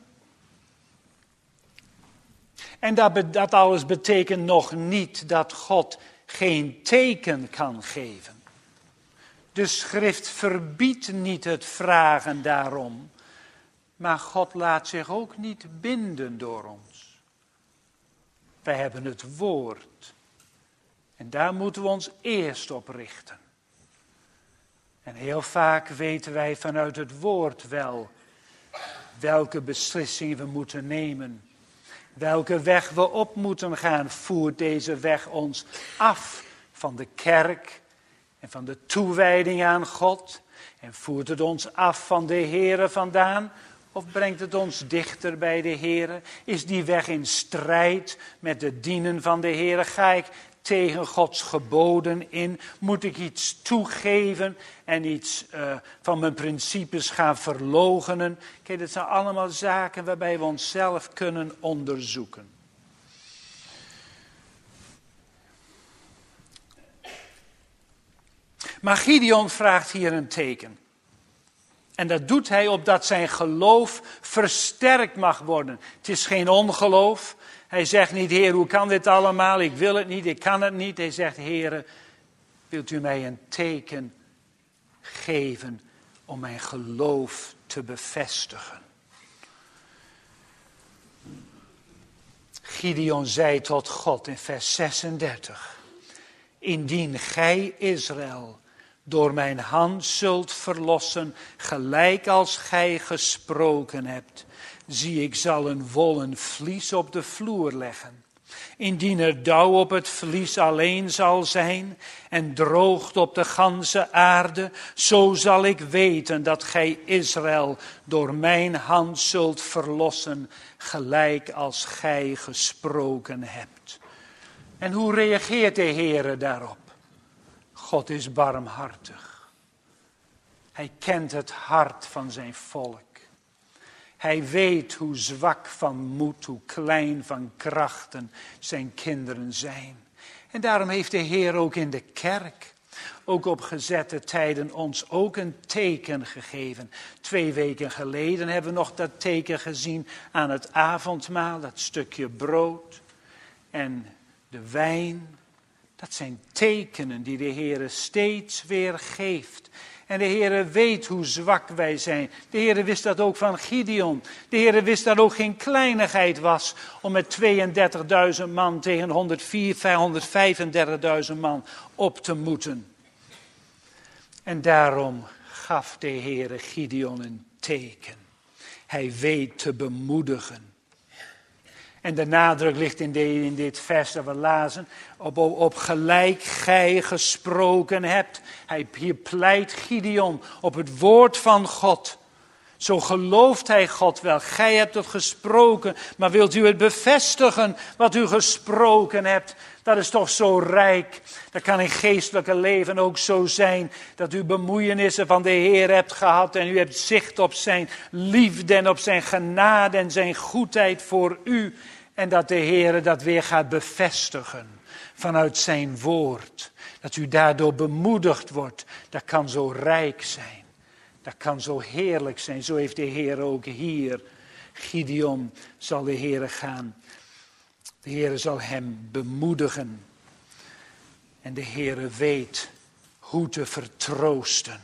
En dat alles betekent nog niet dat God geen teken kan geven. De schrift verbiedt niet het vragen daarom. Maar God laat zich ook niet binden door ons. Wij hebben het woord. En daar moeten we ons eerst op richten. En heel vaak weten wij vanuit het woord wel welke beslissingen we moeten nemen. Welke weg we op moeten gaan. Voert deze weg ons af van de kerk en van de toewijding aan God? En voert het ons af van de Heere vandaan? Of brengt het ons dichter bij de Heere? Is die weg in strijd met het dienen van de Heere? Ga ik tegen Gods geboden in? Moet ik iets toegeven en iets van mijn principes gaan verloochenen? Kijk, dat zijn allemaal zaken waarbij we onszelf kunnen onderzoeken. Maar Gideon vraagt hier een teken. En dat doet hij opdat zijn geloof versterkt mag worden. Het is geen ongeloof. Hij zegt niet, Heer, hoe kan dit allemaal? Ik wil het niet, ik kan het niet. Hij zegt, Heer, wilt u mij een teken geven om mijn geloof te bevestigen? Gideon zei tot God in vers 36. Indien gij Israël door mijn hand zult verlossen, gelijk als gij gesproken hebt. Zie, ik zal een wollen vlies op de vloer leggen. Indien er dauw op het vlies alleen zal zijn en droogt op de ganse aarde, zo zal ik weten dat gij Israël door mijn hand zult verlossen, gelijk als gij gesproken hebt. En hoe reageert de Heere daarop? God is barmhartig. Hij kent het hart van zijn volk. Hij weet hoe zwak van moed, hoe klein van krachten zijn kinderen zijn. En daarom heeft de Heer ook in de kerk, ook op gezette tijden, ons ook een teken gegeven. 2 weken geleden hebben we nog dat teken gezien aan het avondmaal, dat stukje brood en de wijn. Dat zijn tekenen die de Heer steeds weer geeft. En de Heer weet hoe zwak wij zijn. De Heer wist dat ook van Gideon. De Heer wist dat ook geen kleinigheid was om met 32.000 man tegen 135.000 man op te moeten. En daarom gaf de Heer Gideon een teken. Hij weet te bemoedigen. En de nadruk ligt in dit vers dat we lazen, op gelijk gij gesproken hebt. Hier pleit Gideon op het woord van God. Zo gelooft hij God wel. Gij hebt het gesproken, maar wilt u het bevestigen wat u gesproken hebt? Dat is toch zo rijk. Dat kan in geestelijke leven ook zo zijn. Dat u bemoeienissen van de Heer hebt gehad. En u hebt zicht op zijn liefde en op zijn genade en zijn goedheid voor u. En dat de Heer dat weer gaat bevestigen vanuit zijn woord. Dat u daardoor bemoedigd wordt. Dat kan zo rijk zijn. Dat kan zo heerlijk zijn. Zo heeft de Heer ook hier. Gideon zal de Heer gaan. De Heer zal hem bemoedigen. En de Heer weet hoe te vertroosten.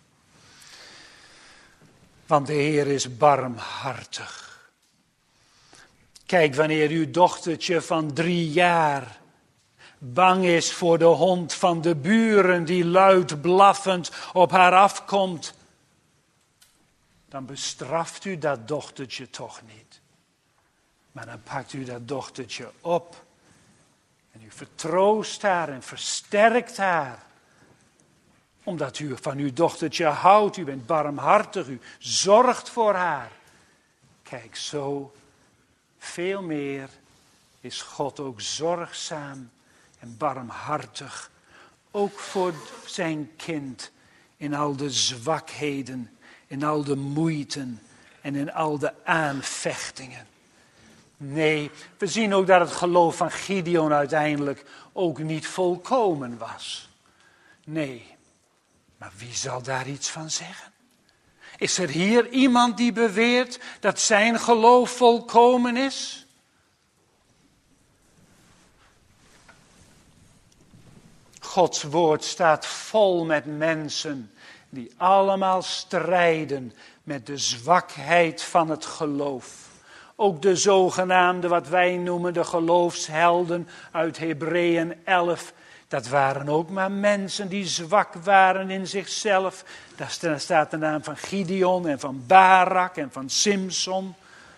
Want de Heer is barmhartig. Kijk, wanneer uw dochtertje van 3 jaar bang is voor de hond van de buren die luid blaffend op haar afkomt, dan bestraft u dat dochtertje toch niet. Maar dan pakt u dat dochtertje op en u vertroost haar en versterkt haar. Omdat u van uw dochtertje houdt, u bent barmhartig, u zorgt voor haar. Kijk, zo veel meer is God ook zorgzaam en barmhartig. Ook voor zijn kind in al de zwakheden, in al de moeiten en in al de aanvechtingen. Nee, we zien ook dat het geloof van Gideon uiteindelijk ook niet volkomen was. Nee, maar wie zal daar iets van zeggen? Is er hier iemand die beweert dat zijn geloof volkomen is? Gods woord staat vol met mensen die allemaal strijden met de zwakheid van het geloof. Ook de zogenaamde, wat wij noemen, de geloofshelden uit Hebreeën 11. Dat waren ook maar mensen die zwak waren in zichzelf. Daar staat de naam van Gideon en van Barak en van Simson.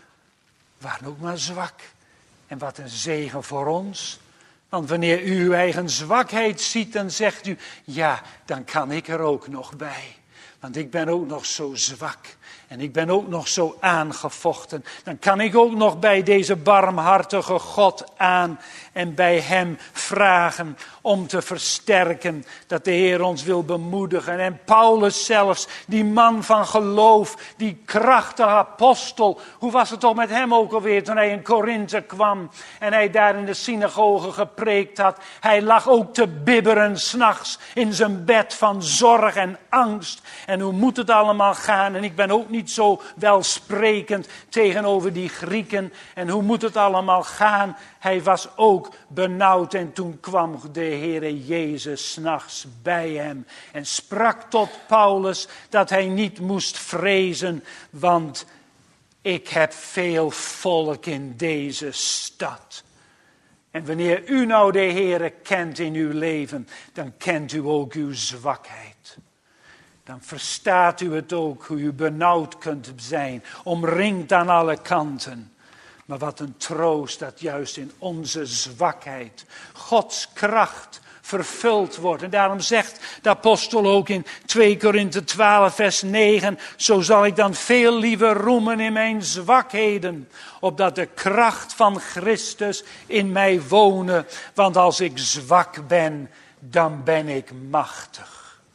Waren ook maar zwak. En wat een zegen voor ons. Want wanneer u uw eigen zwakheid ziet, dan zegt u, ja, dan kan ik er ook nog bij. Want ik ben ook nog zo zwak. En ik ben ook nog zo aangevochten. Dan kan ik ook nog bij deze barmhartige God aan en bij hem vragen om te versterken. Dat de Heer ons wil bemoedigen. En Paulus zelfs, die man van geloof, die krachtige apostel. Hoe was het toch met hem ook alweer toen hij in Korinthe kwam en hij daar in de synagoge gepreekt had. Hij lag ook te bibberen 's nachts in zijn bed van zorg en angst. En hoe moet het allemaal gaan? En ik ben ook niet zo welsprekend tegenover die Grieken. En hoe moet het allemaal gaan? Hij was ook benauwd en toen kwam de Heere Jezus 's nachts bij hem. En sprak tot Paulus dat hij niet moest vrezen, want ik heb veel volk in deze stad. En wanneer u nou de Heere kent in uw leven, dan kent u ook uw zwakheid. Dan verstaat u het ook, hoe u benauwd kunt zijn, omringd aan alle kanten. Maar wat een troost dat juist in onze zwakheid Gods kracht vervuld wordt. En daarom zegt de apostel ook in 2 Korinthe 12 vers 9, zo zal ik dan veel liever roemen in mijn zwakheden, opdat de kracht van Christus in mij wonen. Want als ik zwak ben, dan ben ik machtig.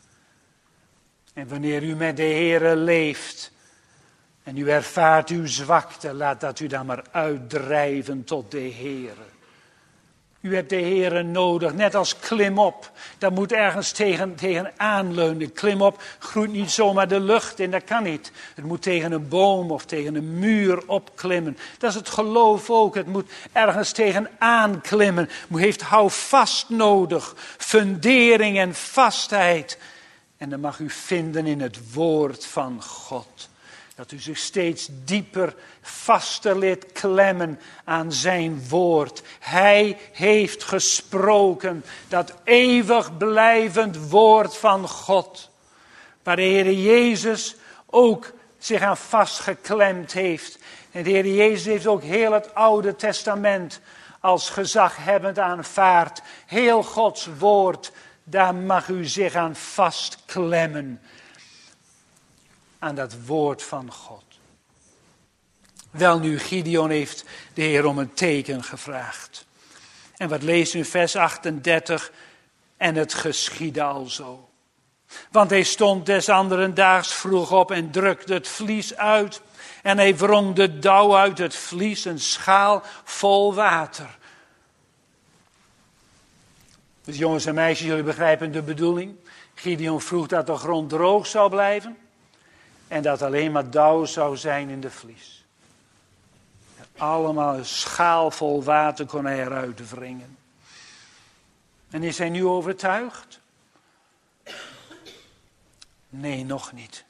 En wanneer u met de Heere leeft en u ervaart uw zwakte, laat dat u dan maar uitdrijven tot de Heere. U hebt de Heere nodig, net als klimop. Dat moet ergens tegen aanleunen. Klimop groeit niet zomaar de lucht in, dat kan niet. Het moet tegen een boom of tegen een muur opklimmen. Dat is het geloof ook. Het moet ergens tegen aanklimmen. U heeft houvast nodig, fundering en vastheid. En dat mag u vinden in het woord van God. Dat u zich steeds dieper, vaster leert klemmen aan zijn woord. Hij heeft gesproken, dat eeuwig blijvend woord van God. Waar de Heer Jezus ook zich aan vastgeklemd heeft. En de Heer Jezus heeft ook heel het Oude Testament als gezaghebbend aanvaard. Heel Gods woord, daar mag u zich aan vastklemmen. Aan dat woord van God. Welnu, Gideon heeft de Heer om een teken gevraagd. En wat leest u in vers 38? En het geschiedde alzo. Want hij stond des anderen daags vroeg op en drukte het vlies uit. En hij wrong de dauw uit het vlies, een schaal vol water. Dus jongens en meisjes, jullie begrijpen de bedoeling. Gideon vroeg dat de grond droog zou blijven. En dat alleen maar dauw zou zijn in de vlies. Allemaal een schaal vol water kon hij eruit wringen. En is hij nu overtuigd? Nee, nog niet.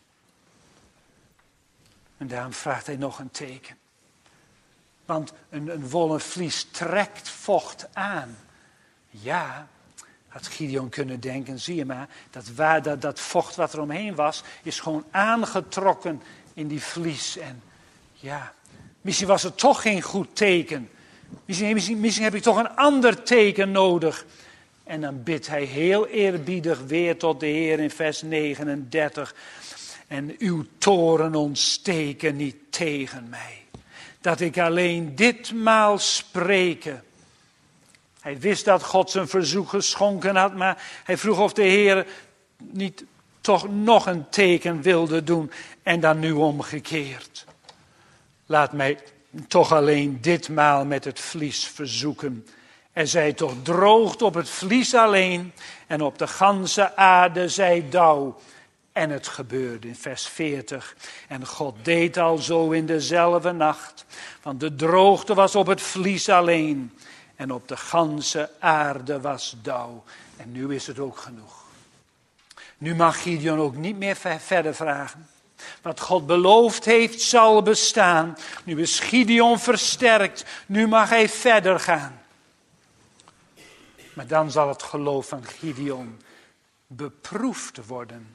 En daarom vraagt hij nog een teken. Want een wollen vlies trekt vocht aan. Ja, had Gideon kunnen denken, zie je maar, dat vocht wat er omheen was, is gewoon aangetrokken in die vlies. En ja, misschien was het toch geen goed teken. Misschien heb ik toch een ander teken nodig. En dan bidt hij heel eerbiedig weer tot de Heer in vers 39. En uw toren ontsteken niet tegen mij. Dat ik alleen ditmaal spreken. Hij wist dat God zijn verzoek geschonken had, maar hij vroeg of de Heer niet toch nog een teken wilde doen. En dan nu omgekeerd. Laat mij toch alleen ditmaal met het vlies verzoeken. Er zij toch droogt op het vlies alleen en op de ganse aarde zij dauw. En het gebeurde in vers 40. En God deed al zo in dezelfde nacht. Want de droogte was op het vlies alleen. En op de ganse aarde was dauw. En nu is het ook genoeg. Nu mag Gideon ook niet meer verder vragen. Wat God beloofd heeft zal bestaan. Nu is Gideon versterkt. Nu mag hij verder gaan. Maar dan zal het geloof van Gideon beproefd worden.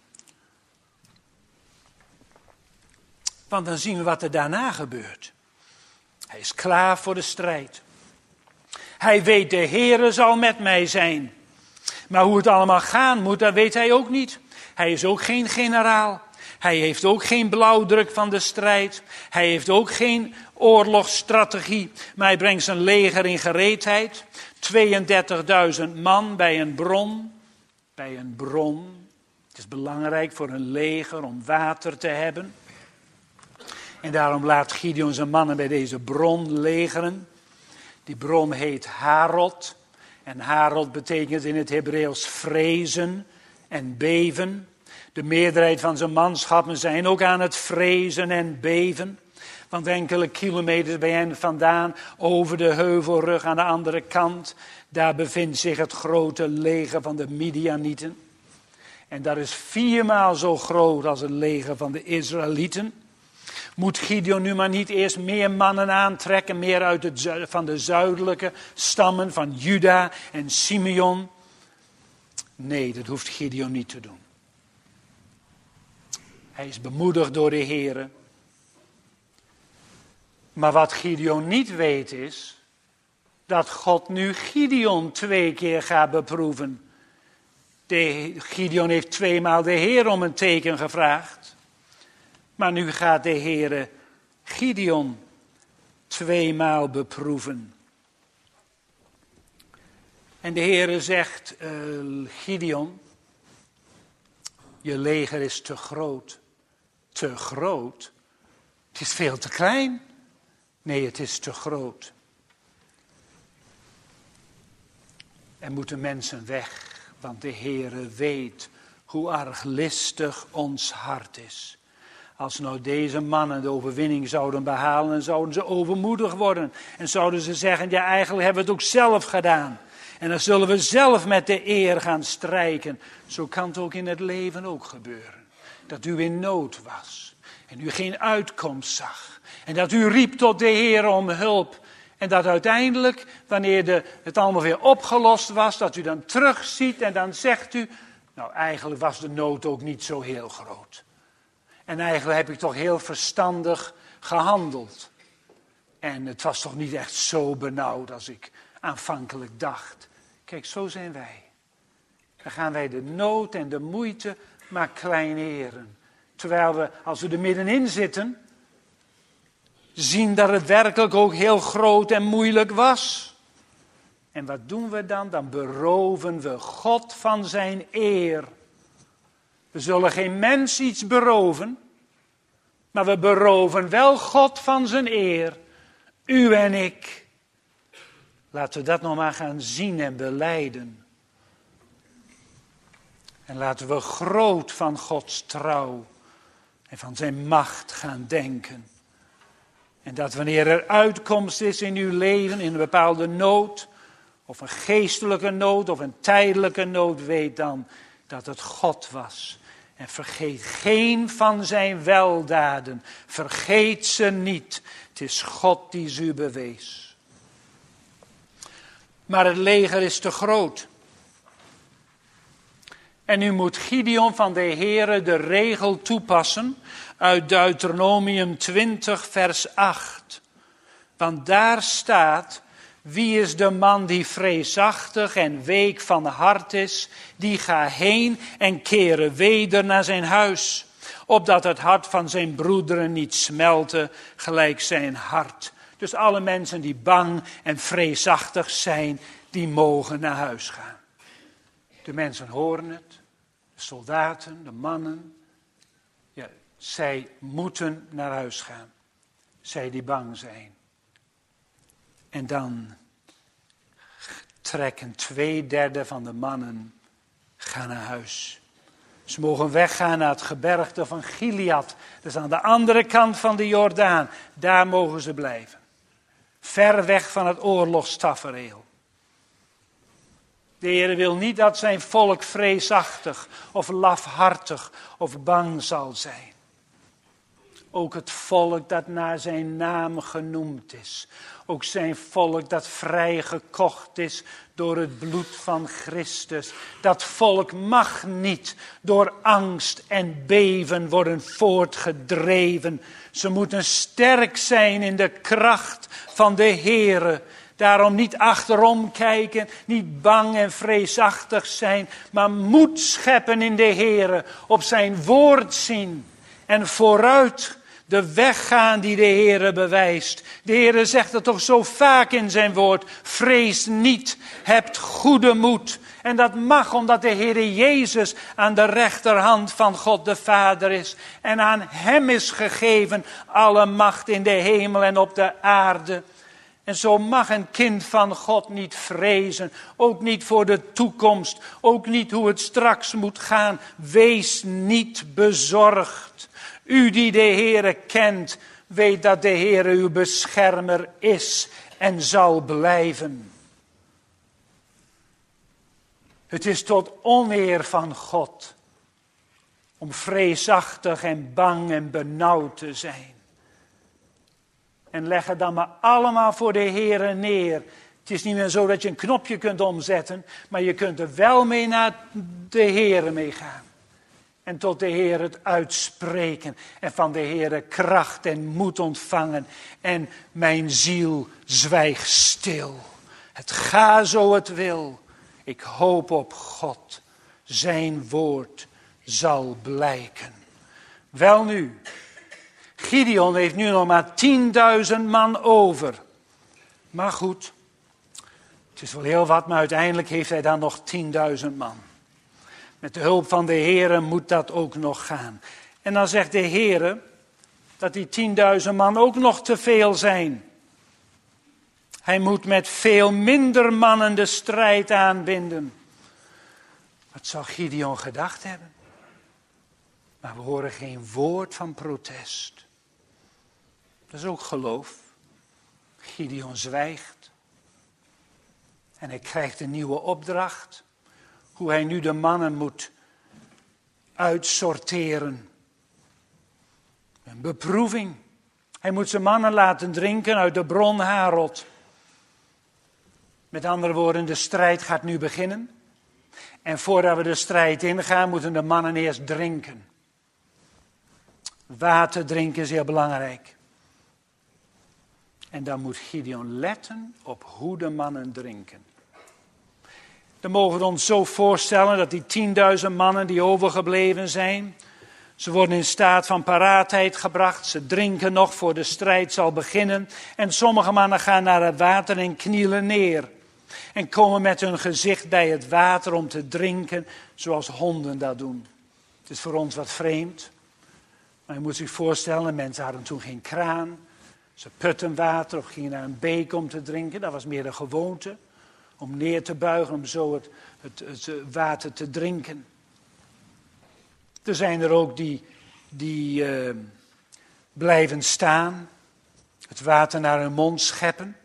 Want dan zien we wat er daarna gebeurt. Hij is klaar voor de strijd. Hij weet, de Heere zal met mij zijn. Maar hoe het allemaal gaan moet, dat weet hij ook niet. Hij is ook geen generaal. Hij heeft ook geen blauwdruk van de strijd. Hij heeft ook geen oorlogsstrategie. Maar hij brengt zijn leger in gereedheid. 32.000 man bij een bron. Bij een bron. Het is belangrijk voor een leger om water te hebben. En daarom laat Gideon zijn mannen bij deze bron legeren. Die bron heet Harod. En Harod betekent in het Hebreeuws vrezen en beven. De meerderheid van zijn manschappen zijn ook aan het vrezen en beven. Want enkele kilometers bij hen vandaan, over de heuvelrug aan de andere kant, daar bevindt zich het grote leger van de Midianieten. En dat is 4 maal zo groot als het leger van de Israëlieten. Moet Gideon nu maar niet eerst meer mannen aantrekken, meer van de zuidelijke stammen van Juda en Simeon? Nee, dat hoeft Gideon niet te doen. Hij is bemoedigd door de Heere. Maar wat Gideon niet weet is, dat God nu Gideon 2 keer gaat beproeven. Gideon heeft 2 maal de Heer om een teken gevraagd. Maar nu gaat de Heere Gideon 2 maal beproeven. En de Heere zegt, Gideon, je leger is te groot. Te groot? Het is veel te klein. Nee, het is te groot. Er moeten mensen weg, want de Heere weet hoe arglistig ons hart is. Als nou deze mannen de overwinning zouden behalen, dan zouden ze overmoedig worden. En zouden ze zeggen, ja eigenlijk hebben we het ook zelf gedaan. En dan zullen we zelf met de eer gaan strijken. Zo kan het ook in het leven ook gebeuren. Dat u in nood was. En u geen uitkomst zag. En dat u riep tot de Heer om hulp. En dat uiteindelijk, wanneer het allemaal weer opgelost was, dat u dan terugziet en dan zegt u, nou eigenlijk was de nood ook niet zo heel groot. En eigenlijk heb ik toch heel verstandig gehandeld. En het was toch niet echt zo benauwd als ik aanvankelijk dacht. Kijk, zo zijn wij. Dan gaan wij de nood en de moeite maar kleineren. Terwijl we, als we er middenin zitten, zien dat het werkelijk ook heel groot en moeilijk was. En wat doen we dan? Dan beroven we God van zijn eer. We zullen geen mens iets beroven, maar we beroven wel God van zijn eer. U en ik. Laten we dat nog maar gaan zien en belijden. En laten we groot van Gods trouw en van zijn macht gaan denken. En dat wanneer er uitkomst is in uw leven, in een bepaalde nood, of een geestelijke nood, of een tijdelijke nood, weet dan dat het God was. En vergeet geen van zijn weldaden. Vergeet ze niet. Het is God die ze u bewees. Maar het leger is te groot. En nu moet Gideon van de Heere de regel toepassen uit Deuteronomium 20 vers 8. Want daar staat: wie is de man die vreesachtig en week van hart is, die ga heen en kere weder naar zijn huis, opdat het hart van zijn broederen niet smelte gelijk zijn hart. Dus alle mensen die bang en vreesachtig zijn, die mogen naar huis gaan. De mensen horen het, de soldaten, de mannen. Ja, zij moeten naar huis gaan. Zij die bang zijn. En dan trekken 2/3 van de mannen gaan naar huis. Ze mogen weggaan naar het gebergte van Gilead. Dat is aan de andere kant van de Jordaan. Daar mogen ze blijven. Ver weg van het oorlogstafereel. De Heer wil niet dat zijn volk vreesachtig of lafhartig of bang zal zijn. Ook het volk dat naar zijn naam genoemd is. Ook zijn volk dat vrijgekocht is door het bloed van Christus. Dat volk mag niet door angst en beven worden voortgedreven. Ze moeten sterk zijn in de kracht van de Heere. Daarom niet achterom kijken, niet bang en vreesachtig zijn, maar moed scheppen in de Heere, op zijn woord zien en vooruit de weg gaan die de Heere bewijst. De Heere zegt het toch zo vaak in zijn woord: vrees niet, hebt goede moed. En dat mag omdat de Heere Jezus aan de rechterhand van God de Vader is. En aan hem is gegeven alle macht in de hemel en op de aarde. En zo mag een kind van God niet vrezen, ook niet voor de toekomst, ook niet hoe het straks moet gaan. Wees niet bezorgd. U die de Heere kent, weet dat de Heere uw beschermer is en zal blijven. Het is tot oneer van God om vreesachtig en bang en benauwd te zijn. En leg het dan maar allemaal voor de Heere neer. Het is niet meer zo dat je een knopje kunt omzetten, maar je kunt er wel mee naar de Heere mee gaan. En tot de Heer het uitspreken. En van de Heer kracht en moed ontvangen. En mijn ziel zwijg stil. Het ga zo het wil. Ik hoop op God. Zijn woord zal blijken. Welnu, Gideon heeft nu nog maar 10.000 man over. Maar goed, het is wel heel wat, maar uiteindelijk heeft hij dan nog 10.000 man. Met de hulp van de Heere moet dat ook nog gaan. En dan zegt de Heere dat die 10.000 man ook nog te veel zijn. Hij moet met veel minder mannen de strijd aanbinden. Wat zou Gideon gedacht hebben? Maar we horen geen woord van protest. Dat is ook geloof. Gideon zwijgt. En hij krijgt een nieuwe opdracht. Hoe hij nu de mannen moet uitsorteren. Een beproeving. Hij moet zijn mannen laten drinken uit de bron Harod. Met andere woorden, de strijd gaat nu beginnen. En voordat we de strijd ingaan, moeten de mannen eerst drinken. Water drinken is heel belangrijk. En dan moet Gideon letten op hoe de mannen drinken. Dan mogen we ons zo voorstellen dat die 10.000 mannen die overgebleven zijn, ze worden in staat van paraatheid gebracht. Ze drinken nog voor de strijd zal beginnen. En sommige mannen gaan naar het water en knielen neer. En komen met hun gezicht bij het water om te drinken, zoals honden dat doen. Het is voor ons wat vreemd. Maar je moet zich voorstellen, mensen hadden toen geen kraan. Ze putten water of gingen naar een beek om te drinken. Dat was meer de gewoonte. Om neer te buigen, om zo het water te drinken. Er zijn er ook die blijven staan, het water naar hun mond scheppen.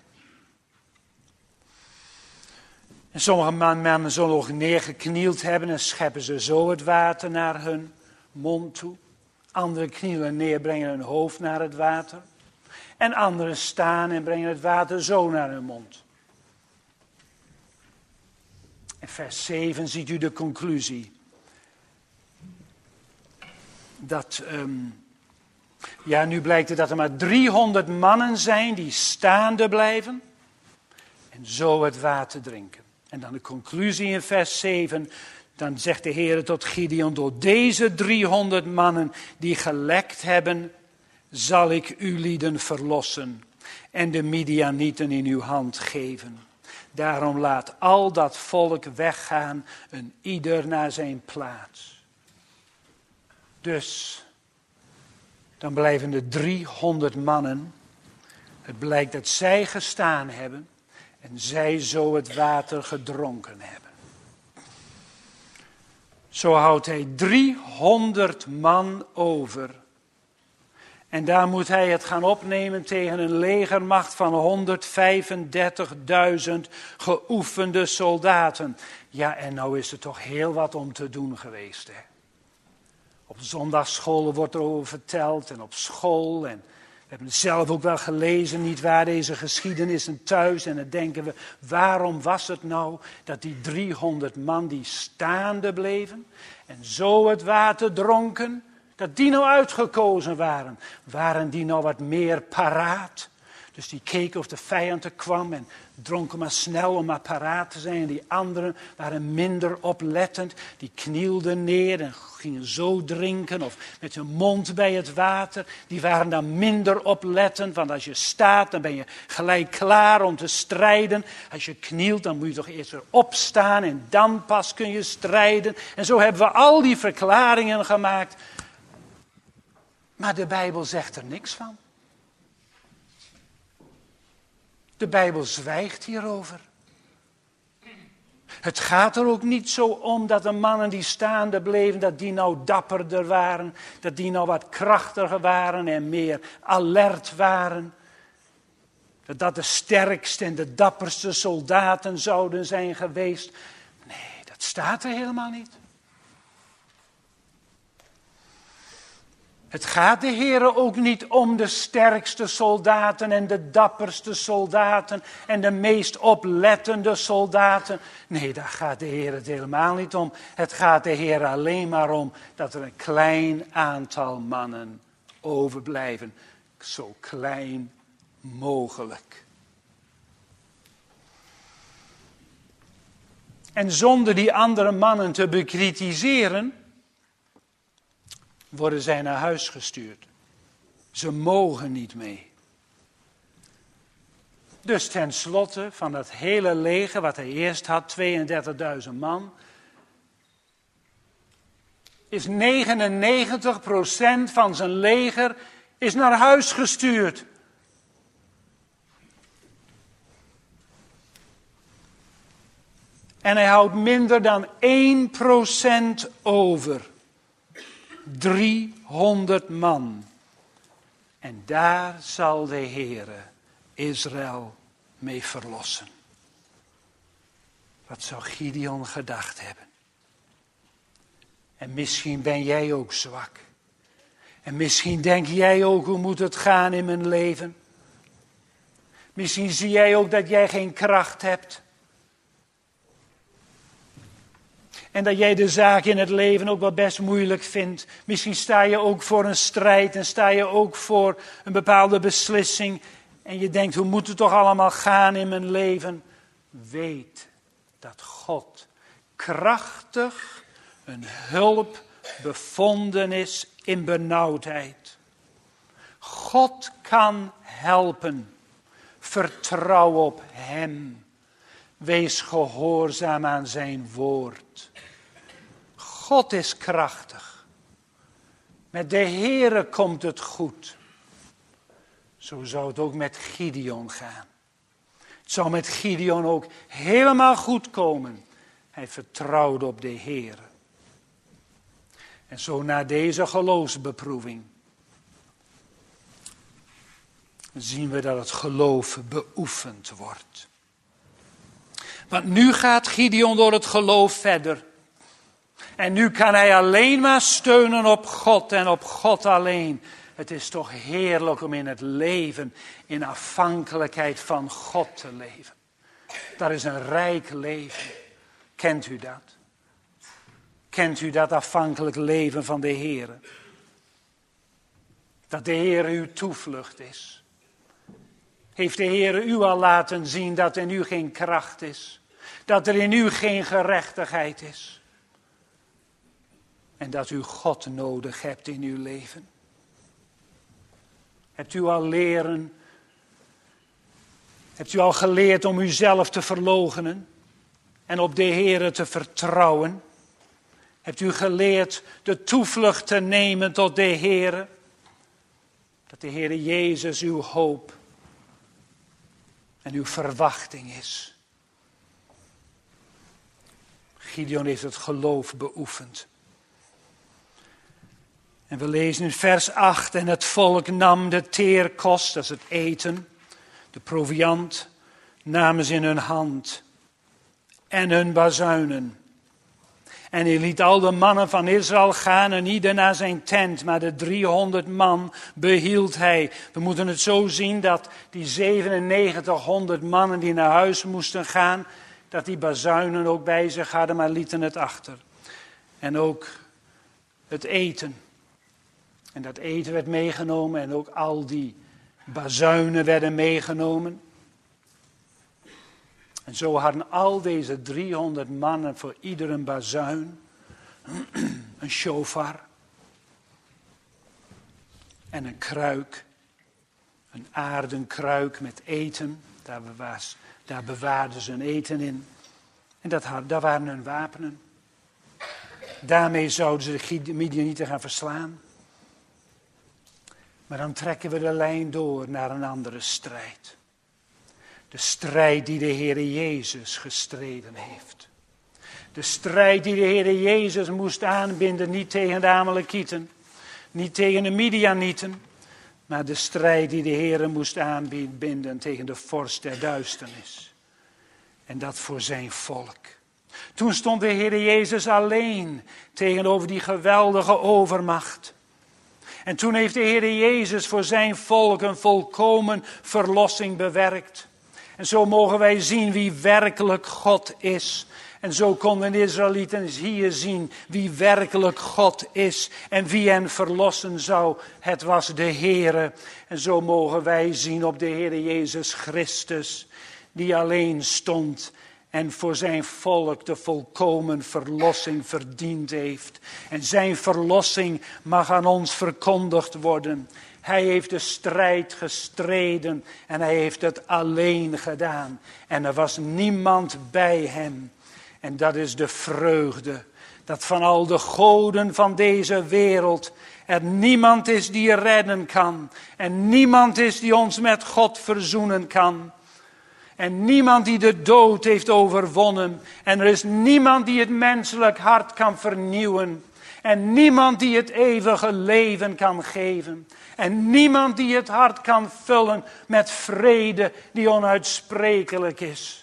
En sommige mannen zullen nog neergeknield hebben en scheppen ze zo het water naar hun mond toe. Anderen knielen neer, brengen hun hoofd naar het water. En anderen staan en brengen het water zo naar hun mond. In vers 7 ziet u de conclusie. Dat, nu blijkt het dat er maar 300 mannen zijn die staande blijven. En zo het water drinken. En dan de conclusie in vers 7. Dan zegt de Heer tot Gideon, door deze 300 mannen die gelekt hebben, zal ik uw lieden verlossen en de Midianieten in uw hand geven. Daarom laat al dat volk weggaan, een ieder naar zijn plaats. Dus, dan blijven er 300 mannen. Het blijkt dat zij gestaan hebben en zij zo het water gedronken hebben. Zo houdt hij 300 man over. En daar moet hij het gaan opnemen tegen een legermacht van 135.000 geoefende soldaten. Ja, en nou is er toch heel wat om te doen geweest, hè. Op zondagsscholen wordt er over verteld en op school. En we hebben het zelf ook wel gelezen, nietwaar, deze geschiedenissen thuis. En dan denken we, waarom was het nou dat die 300 man die staande bleven en zo het water dronken, dat die nou uitgekozen waren? Waren die nou wat meer paraat? Dus die keken of de vijand er kwam en dronken maar snel om maar paraat te zijn. En die anderen waren minder oplettend. Die knielden neer en gingen zo drinken of met hun mond bij het water. Die waren dan minder oplettend, want als je staat dan ben je gelijk klaar om te strijden. Als je knielt dan moet je toch eerst weer opstaan en dan pas kun je strijden. En zo hebben we al die verklaringen gemaakt. Maar de Bijbel zegt er niks van. De Bijbel zwijgt hierover. Het gaat er ook niet zo om dat de mannen die staande bleven, dat die nou dapperder waren, dat die nou wat krachtiger waren en meer alert waren. Dat de sterkste en de dapperste soldaten zouden zijn geweest. Nee, dat staat er helemaal niet. Het gaat de Heere ook niet om de sterkste soldaten en de dapperste soldaten en de meest oplettende soldaten. Nee, daar gaat de Heere het helemaal niet om. Het gaat de Heere alleen maar om dat er een klein aantal mannen overblijven. Zo klein mogelijk. En zonder die andere mannen te bekritiseren, worden zij naar huis gestuurd. Ze mogen niet mee. Dus tenslotte van dat hele leger wat hij eerst had, 32.000 man, is 99% van zijn leger is naar huis gestuurd. En hij houdt minder dan 1% over. 300 man. En daar zal de Heere Israël mee verlossen. Wat zou Gideon gedacht hebben? En misschien ben jij ook zwak. En misschien denk jij ook, hoe moet het gaan in mijn leven? Misschien zie jij ook dat jij geen kracht hebt. En dat jij de zaak in het leven ook wel best moeilijk vindt. Misschien sta je ook voor een strijd en sta je ook voor een bepaalde beslissing. En je denkt, hoe moet het toch allemaal gaan in mijn leven? Weet dat God krachtig een hulp bevonden is in benauwdheid. God kan helpen. Vertrouw op Hem. Wees gehoorzaam aan zijn woord. God is krachtig. Met de Heere komt het goed. Zo zou het ook met Gideon gaan. Het zou met Gideon ook helemaal goed komen. Hij vertrouwde op de Heere. En zo na deze geloofsbeproeving zien we dat het geloof beoefend wordt. Want nu gaat Gideon door het geloof verder. En nu kan hij alleen maar steunen op God en op God alleen. Het is toch heerlijk om in het leven in afhankelijkheid van God te leven. Dat is een rijk leven. Kent u dat? Kent u dat afhankelijk leven van de Heer? Dat de Heer uw toevlucht is. Heeft de Heer u al laten zien dat in u geen kracht is? Dat er in u geen gerechtigheid is? En dat u God nodig hebt in uw leven? Hebt u al geleerd om uzelf te verloochenen en op de Heer te vertrouwen? Hebt u geleerd de toevlucht te nemen tot de Heer? Dat de Heer Jezus uw hoop en uw verwachting is. Gideon heeft het geloof beoefend. En we lezen in vers 8, en het volk nam de teerkost, dat is het eten, de proviand, namen ze in hun hand en hun bazuinen. En hij liet al de mannen van Israël gaan en ieder naar zijn tent, maar de 300 man behield hij. We moeten het zo zien dat die 9700 mannen die naar huis moesten gaan, dat die bazuinen ook bij zich hadden, maar lieten het achter. En ook het eten. En dat eten werd meegenomen en ook al die bazuinen werden meegenomen. En zo hadden al deze 300 mannen voor ieder een bazuin, een shofar en een kruik, een aarden kruik met eten. Daar bewaarden ze hun eten in. En daar waren hun wapenen. Daarmee zouden ze de Midianieten gaan verslaan. Maar dan trekken we de lijn door naar een andere strijd. De strijd die de Heere Jezus gestreden heeft. De strijd die de Heere Jezus moest aanbinden, niet tegen de Amalekieten, niet tegen de Midianieten, maar de strijd die de Heere moest aanbinden tegen de vorst der duisternis. En dat voor zijn volk. Toen stond de Heere Jezus alleen tegenover die geweldige overmacht. En toen heeft de Heere Jezus voor zijn volk een volkomen verlossing bewerkt. En zo mogen wij zien wie werkelijk God is. En zo konden de Israëlieten hier zien wie werkelijk God is en wie hen verlossen zou. Het was de Heere. En zo mogen wij zien op de Heere Jezus Christus, die alleen stond en voor zijn volk de volkomen verlossing verdiend heeft. En zijn verlossing mag aan ons verkondigd worden. Hij heeft de strijd gestreden en hij heeft het alleen gedaan. En er was niemand bij hem. En dat is de vreugde, dat van al de goden van deze wereld er niemand is die redden kan. En niemand is die ons met God verzoenen kan. En niemand die de dood heeft overwonnen. En er is niemand die het menselijk hart kan vernieuwen. En niemand die het eeuwige leven kan geven. En niemand die het hart kan vullen met vrede die onuitsprekelijk is.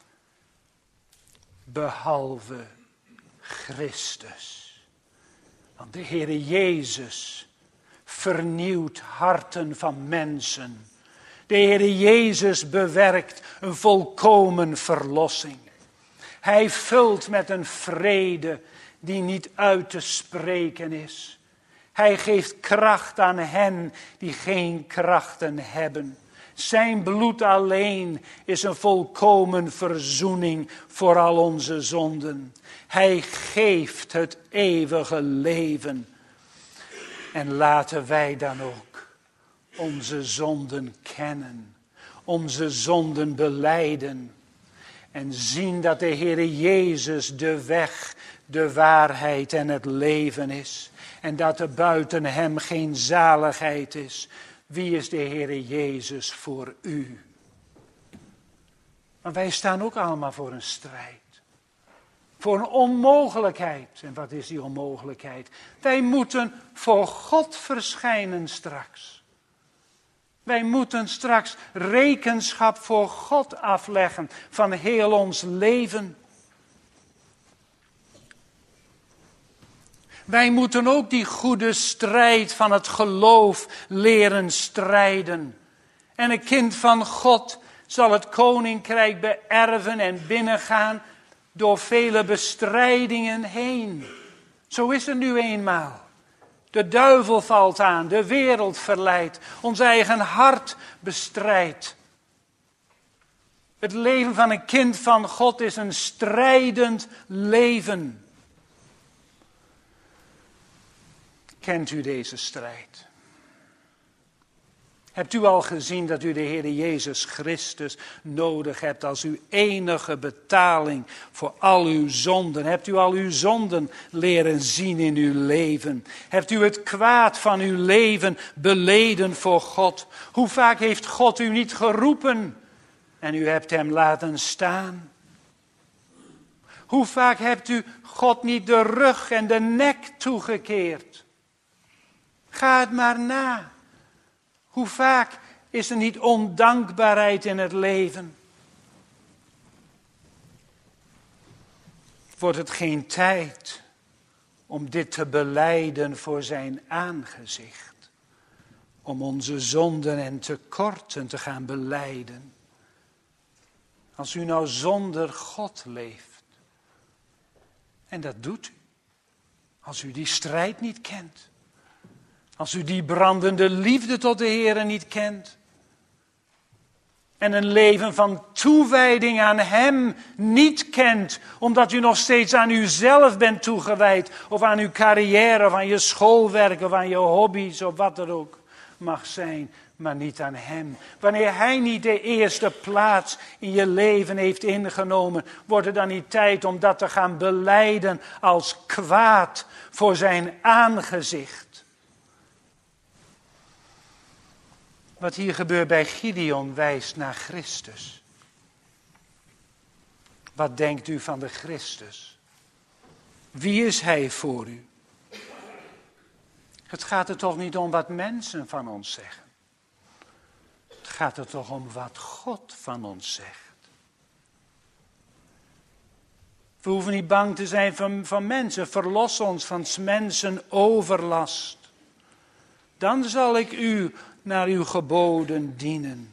Behalve Christus. Want de Heere Jezus vernieuwt harten van mensen. De Heere Jezus bewerkt een volkomen verlossing. Hij vult met een vrede die niet uit te spreken is. Hij geeft kracht aan hen die geen krachten hebben. Zijn bloed alleen is een volkomen verzoening voor al onze zonden. Hij geeft het eeuwige leven. En laten wij dan ook onze zonden kennen. Onze zonden belijden. En zien dat de Heere Jezus de weg, de waarheid en het leven is. En dat er buiten hem geen zaligheid is. Wie is de Heere Jezus voor u? Maar wij staan ook allemaal voor een strijd. Voor een onmogelijkheid. En wat is die onmogelijkheid? Wij moeten voor God verschijnen straks. Wij moeten straks rekenschap voor God afleggen van heel ons leven. Wij moeten ook die goede strijd van het geloof leren strijden. En een kind van God zal het koninkrijk beërven en binnengaan door vele bestrijdingen heen. Zo is het nu eenmaal. De duivel valt aan, de wereld verleidt, ons eigen hart bestrijdt. Het leven van een kind van God is een strijdend leven. Kent u deze strijd? Hebt u al gezien dat u de Heer Jezus Christus nodig hebt als uw enige betaling voor al uw zonden? Hebt u al uw zonden leren zien in uw leven? Hebt u het kwaad van uw leven beleden voor God? Hoe vaak heeft God u niet geroepen en u hebt hem laten staan? Hoe vaak hebt u God niet de rug en de nek toegekeerd? Ga het maar na. Hoe vaak is er niet ondankbaarheid in het leven? Wordt het geen tijd om dit te belijden voor zijn aangezicht? Om onze zonden en tekorten te gaan belijden? Als u nou zonder God leeft, en dat doet u, als u die strijd niet kent, als u die brandende liefde tot de Heer niet kent. En een leven van toewijding aan Hem niet kent. Omdat u nog steeds aan uzelf bent toegewijd. Of aan uw carrière, of aan je schoolwerk, of aan je hobby's, of wat er ook mag zijn. Maar niet aan Hem. Wanneer Hij niet de eerste plaats in je leven heeft ingenomen. Wordt het dan niet tijd om dat te gaan belijden als kwaad voor zijn aangezicht. Wat hier gebeurt bij Gideon wijst naar Christus. Wat denkt u van de Christus? Wie is Hij voor u? Het gaat er toch niet om wat mensen van ons zeggen. Het gaat er toch om wat God van ons zegt. We hoeven niet bang te zijn van mensen. Verlos ons van mensen overlast. Dan zal ik u naar uw geboden dienen.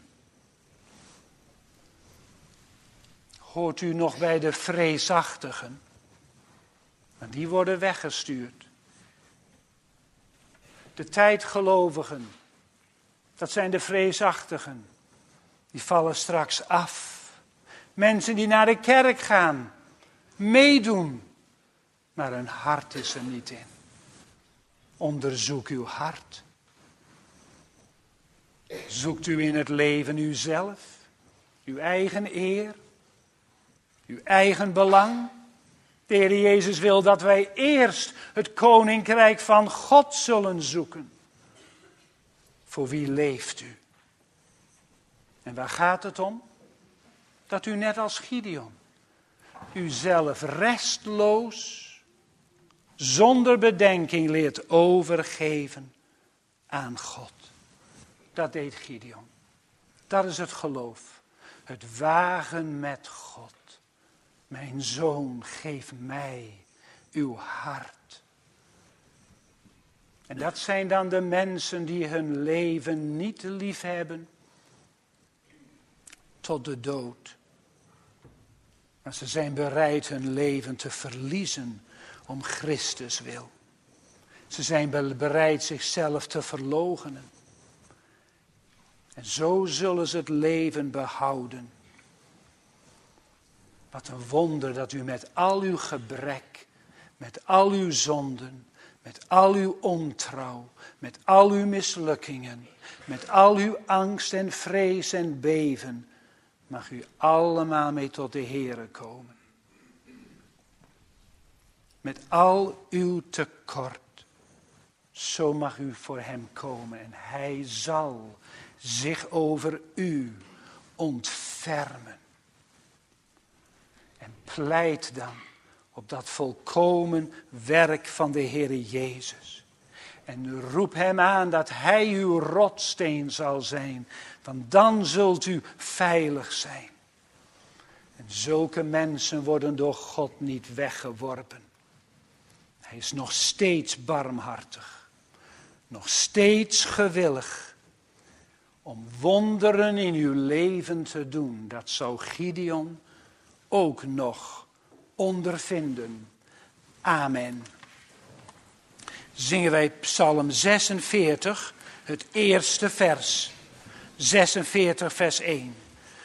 Hoort u nog bij de vreesachtigen? Want die worden weggestuurd. De tijdgelovigen, dat zijn de vreesachtigen. Die vallen straks af. Mensen die naar de kerk gaan, meedoen, maar hun hart is er niet in. Onderzoek uw hart. Zoekt u in het leven uzelf, uw eigen eer, uw eigen belang? De Heer Jezus wil dat wij eerst het koninkrijk van God zullen zoeken. Voor wie leeft u? En waar gaat het om? Dat u net als Gideon uzelf restloos, zonder bedenking leert overgeven aan God. Dat deed Gideon. Dat is het geloof. Het wagen met God. Mijn zoon, geef mij uw hart. En dat zijn dan de mensen die hun leven niet lief hebben tot de dood. Maar ze zijn bereid hun leven te verliezen om Christus wil. Ze zijn bereid zichzelf te verloochenen. En zo zullen ze het leven behouden. Wat een wonder dat u met al uw gebrek, met al uw zonden, met al uw ontrouw, met al uw mislukkingen, met al uw angst en vrees en beven, mag u allemaal mee tot de Heere komen. Met al uw tekort, zo mag u voor hem komen en hij zal zich over u ontfermen. En pleit dan op dat volkomen werk van de Heer Jezus. En roep hem aan dat hij uw rotsteen zal zijn, want dan zult u veilig zijn. En zulke mensen worden door God niet weggeworpen. Hij is nog steeds barmhartig, nog steeds gewillig om wonderen in uw leven te doen. Dat zou Gideon ook nog ondervinden. Amen. Zingen wij Psalm 46, het eerste vers. 46 vers 1.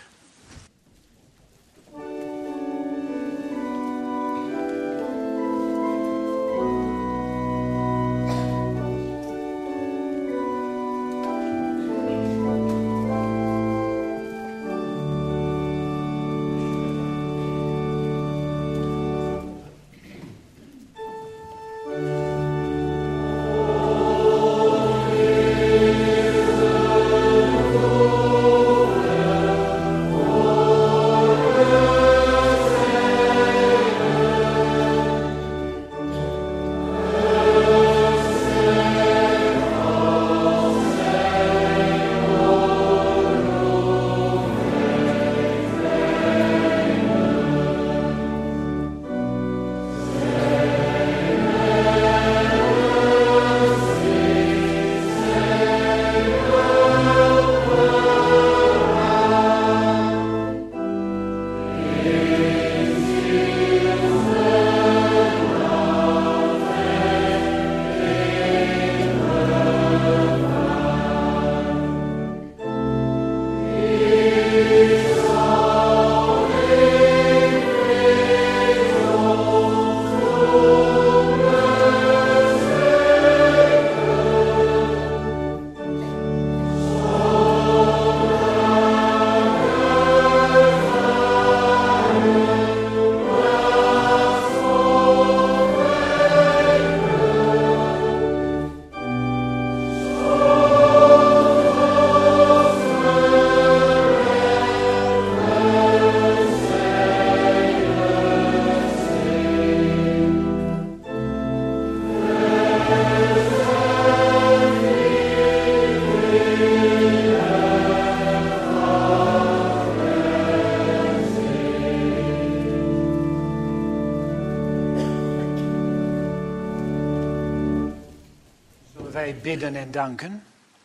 Bidden en danken.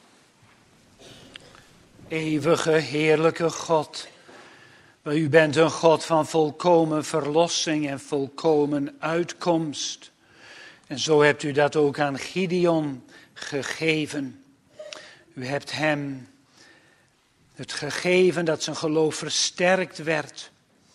Eeuwige, heerlijke God, u bent een God van volkomen verlossing en volkomen uitkomst. En zo hebt u dat ook aan Gideon gegeven. U hebt hem het gegeven dat zijn geloof versterkt werd.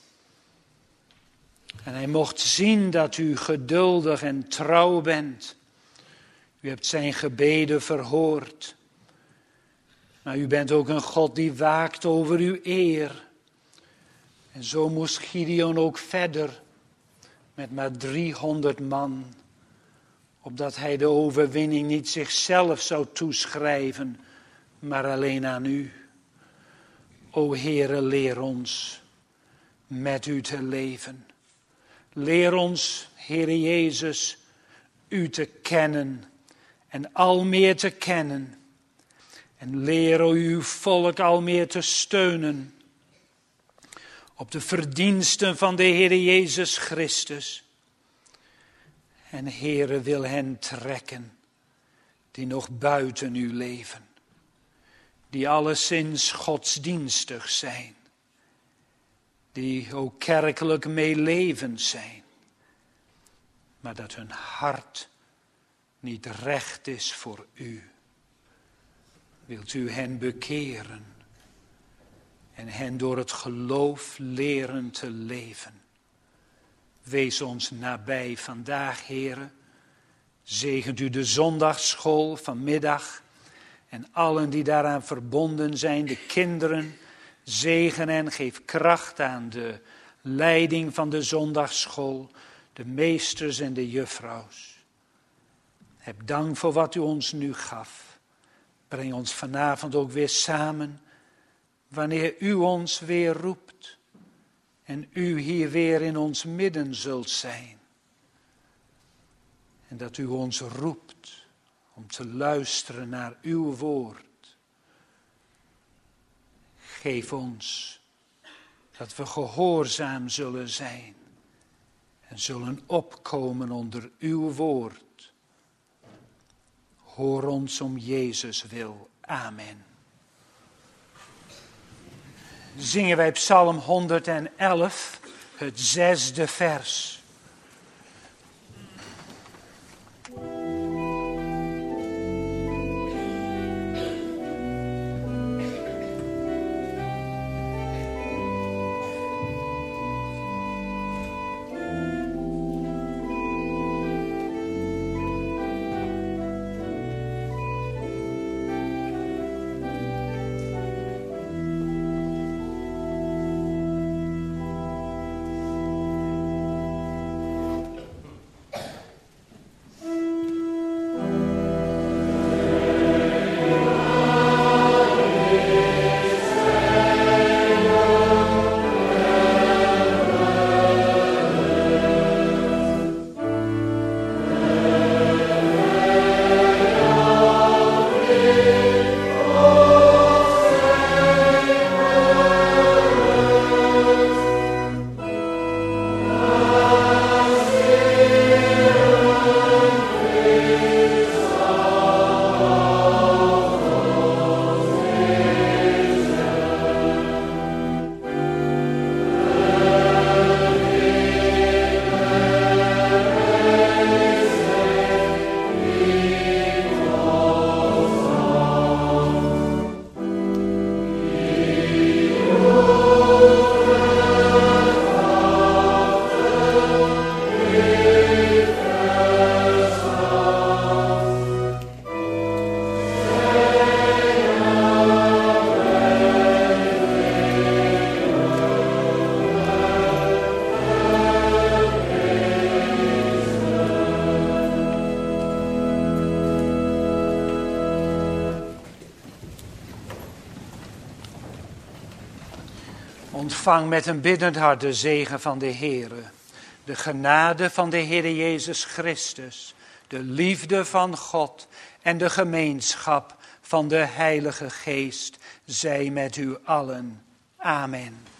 En hij mocht zien dat u geduldig en trouw bent. U hebt zijn gebeden verhoord. Maar u bent ook een God die waakt over uw eer. En zo moest Gideon ook verder met maar 300 man. Opdat hij de overwinning niet zichzelf zou toeschrijven, maar alleen aan u. O Heere, leer ons met u te leven. Leer ons, Heere Jezus, u te kennen en al meer te kennen. En leer uw volk al meer te steunen op de verdiensten van de Heere Jezus Christus. En Heere, wil hen trekken die nog buiten u leven. Die alleszins godsdienstig zijn. Die ook kerkelijk meelevend zijn. Maar dat hun hart niet recht is voor u. Wilt u hen bekeren en hen door het geloof leren te leven. Wees ons nabij vandaag, Heere. Zegent u de zondagsschool vanmiddag en allen die daaraan verbonden zijn, de kinderen. Zegen en geef kracht aan de leiding van de zondagsschool, de meesters en de juffrouws. Heb dank voor wat u ons nu gaf. Breng ons vanavond ook weer samen, wanneer u ons weer roept en u hier weer in ons midden zult zijn. En dat u ons roept om te luisteren naar uw woord. Geef ons dat we gehoorzaam zullen zijn en zullen opkomen onder uw woord. Hoor ons om Jezus wil. Amen. Zingen wij Psalm 111, het 6e vers. Ontvang met een biddend hart de zegen van de Heere, de genade van de Heere Jezus Christus, de liefde van God en de gemeenschap van de Heilige Geest zij met u allen. Amen.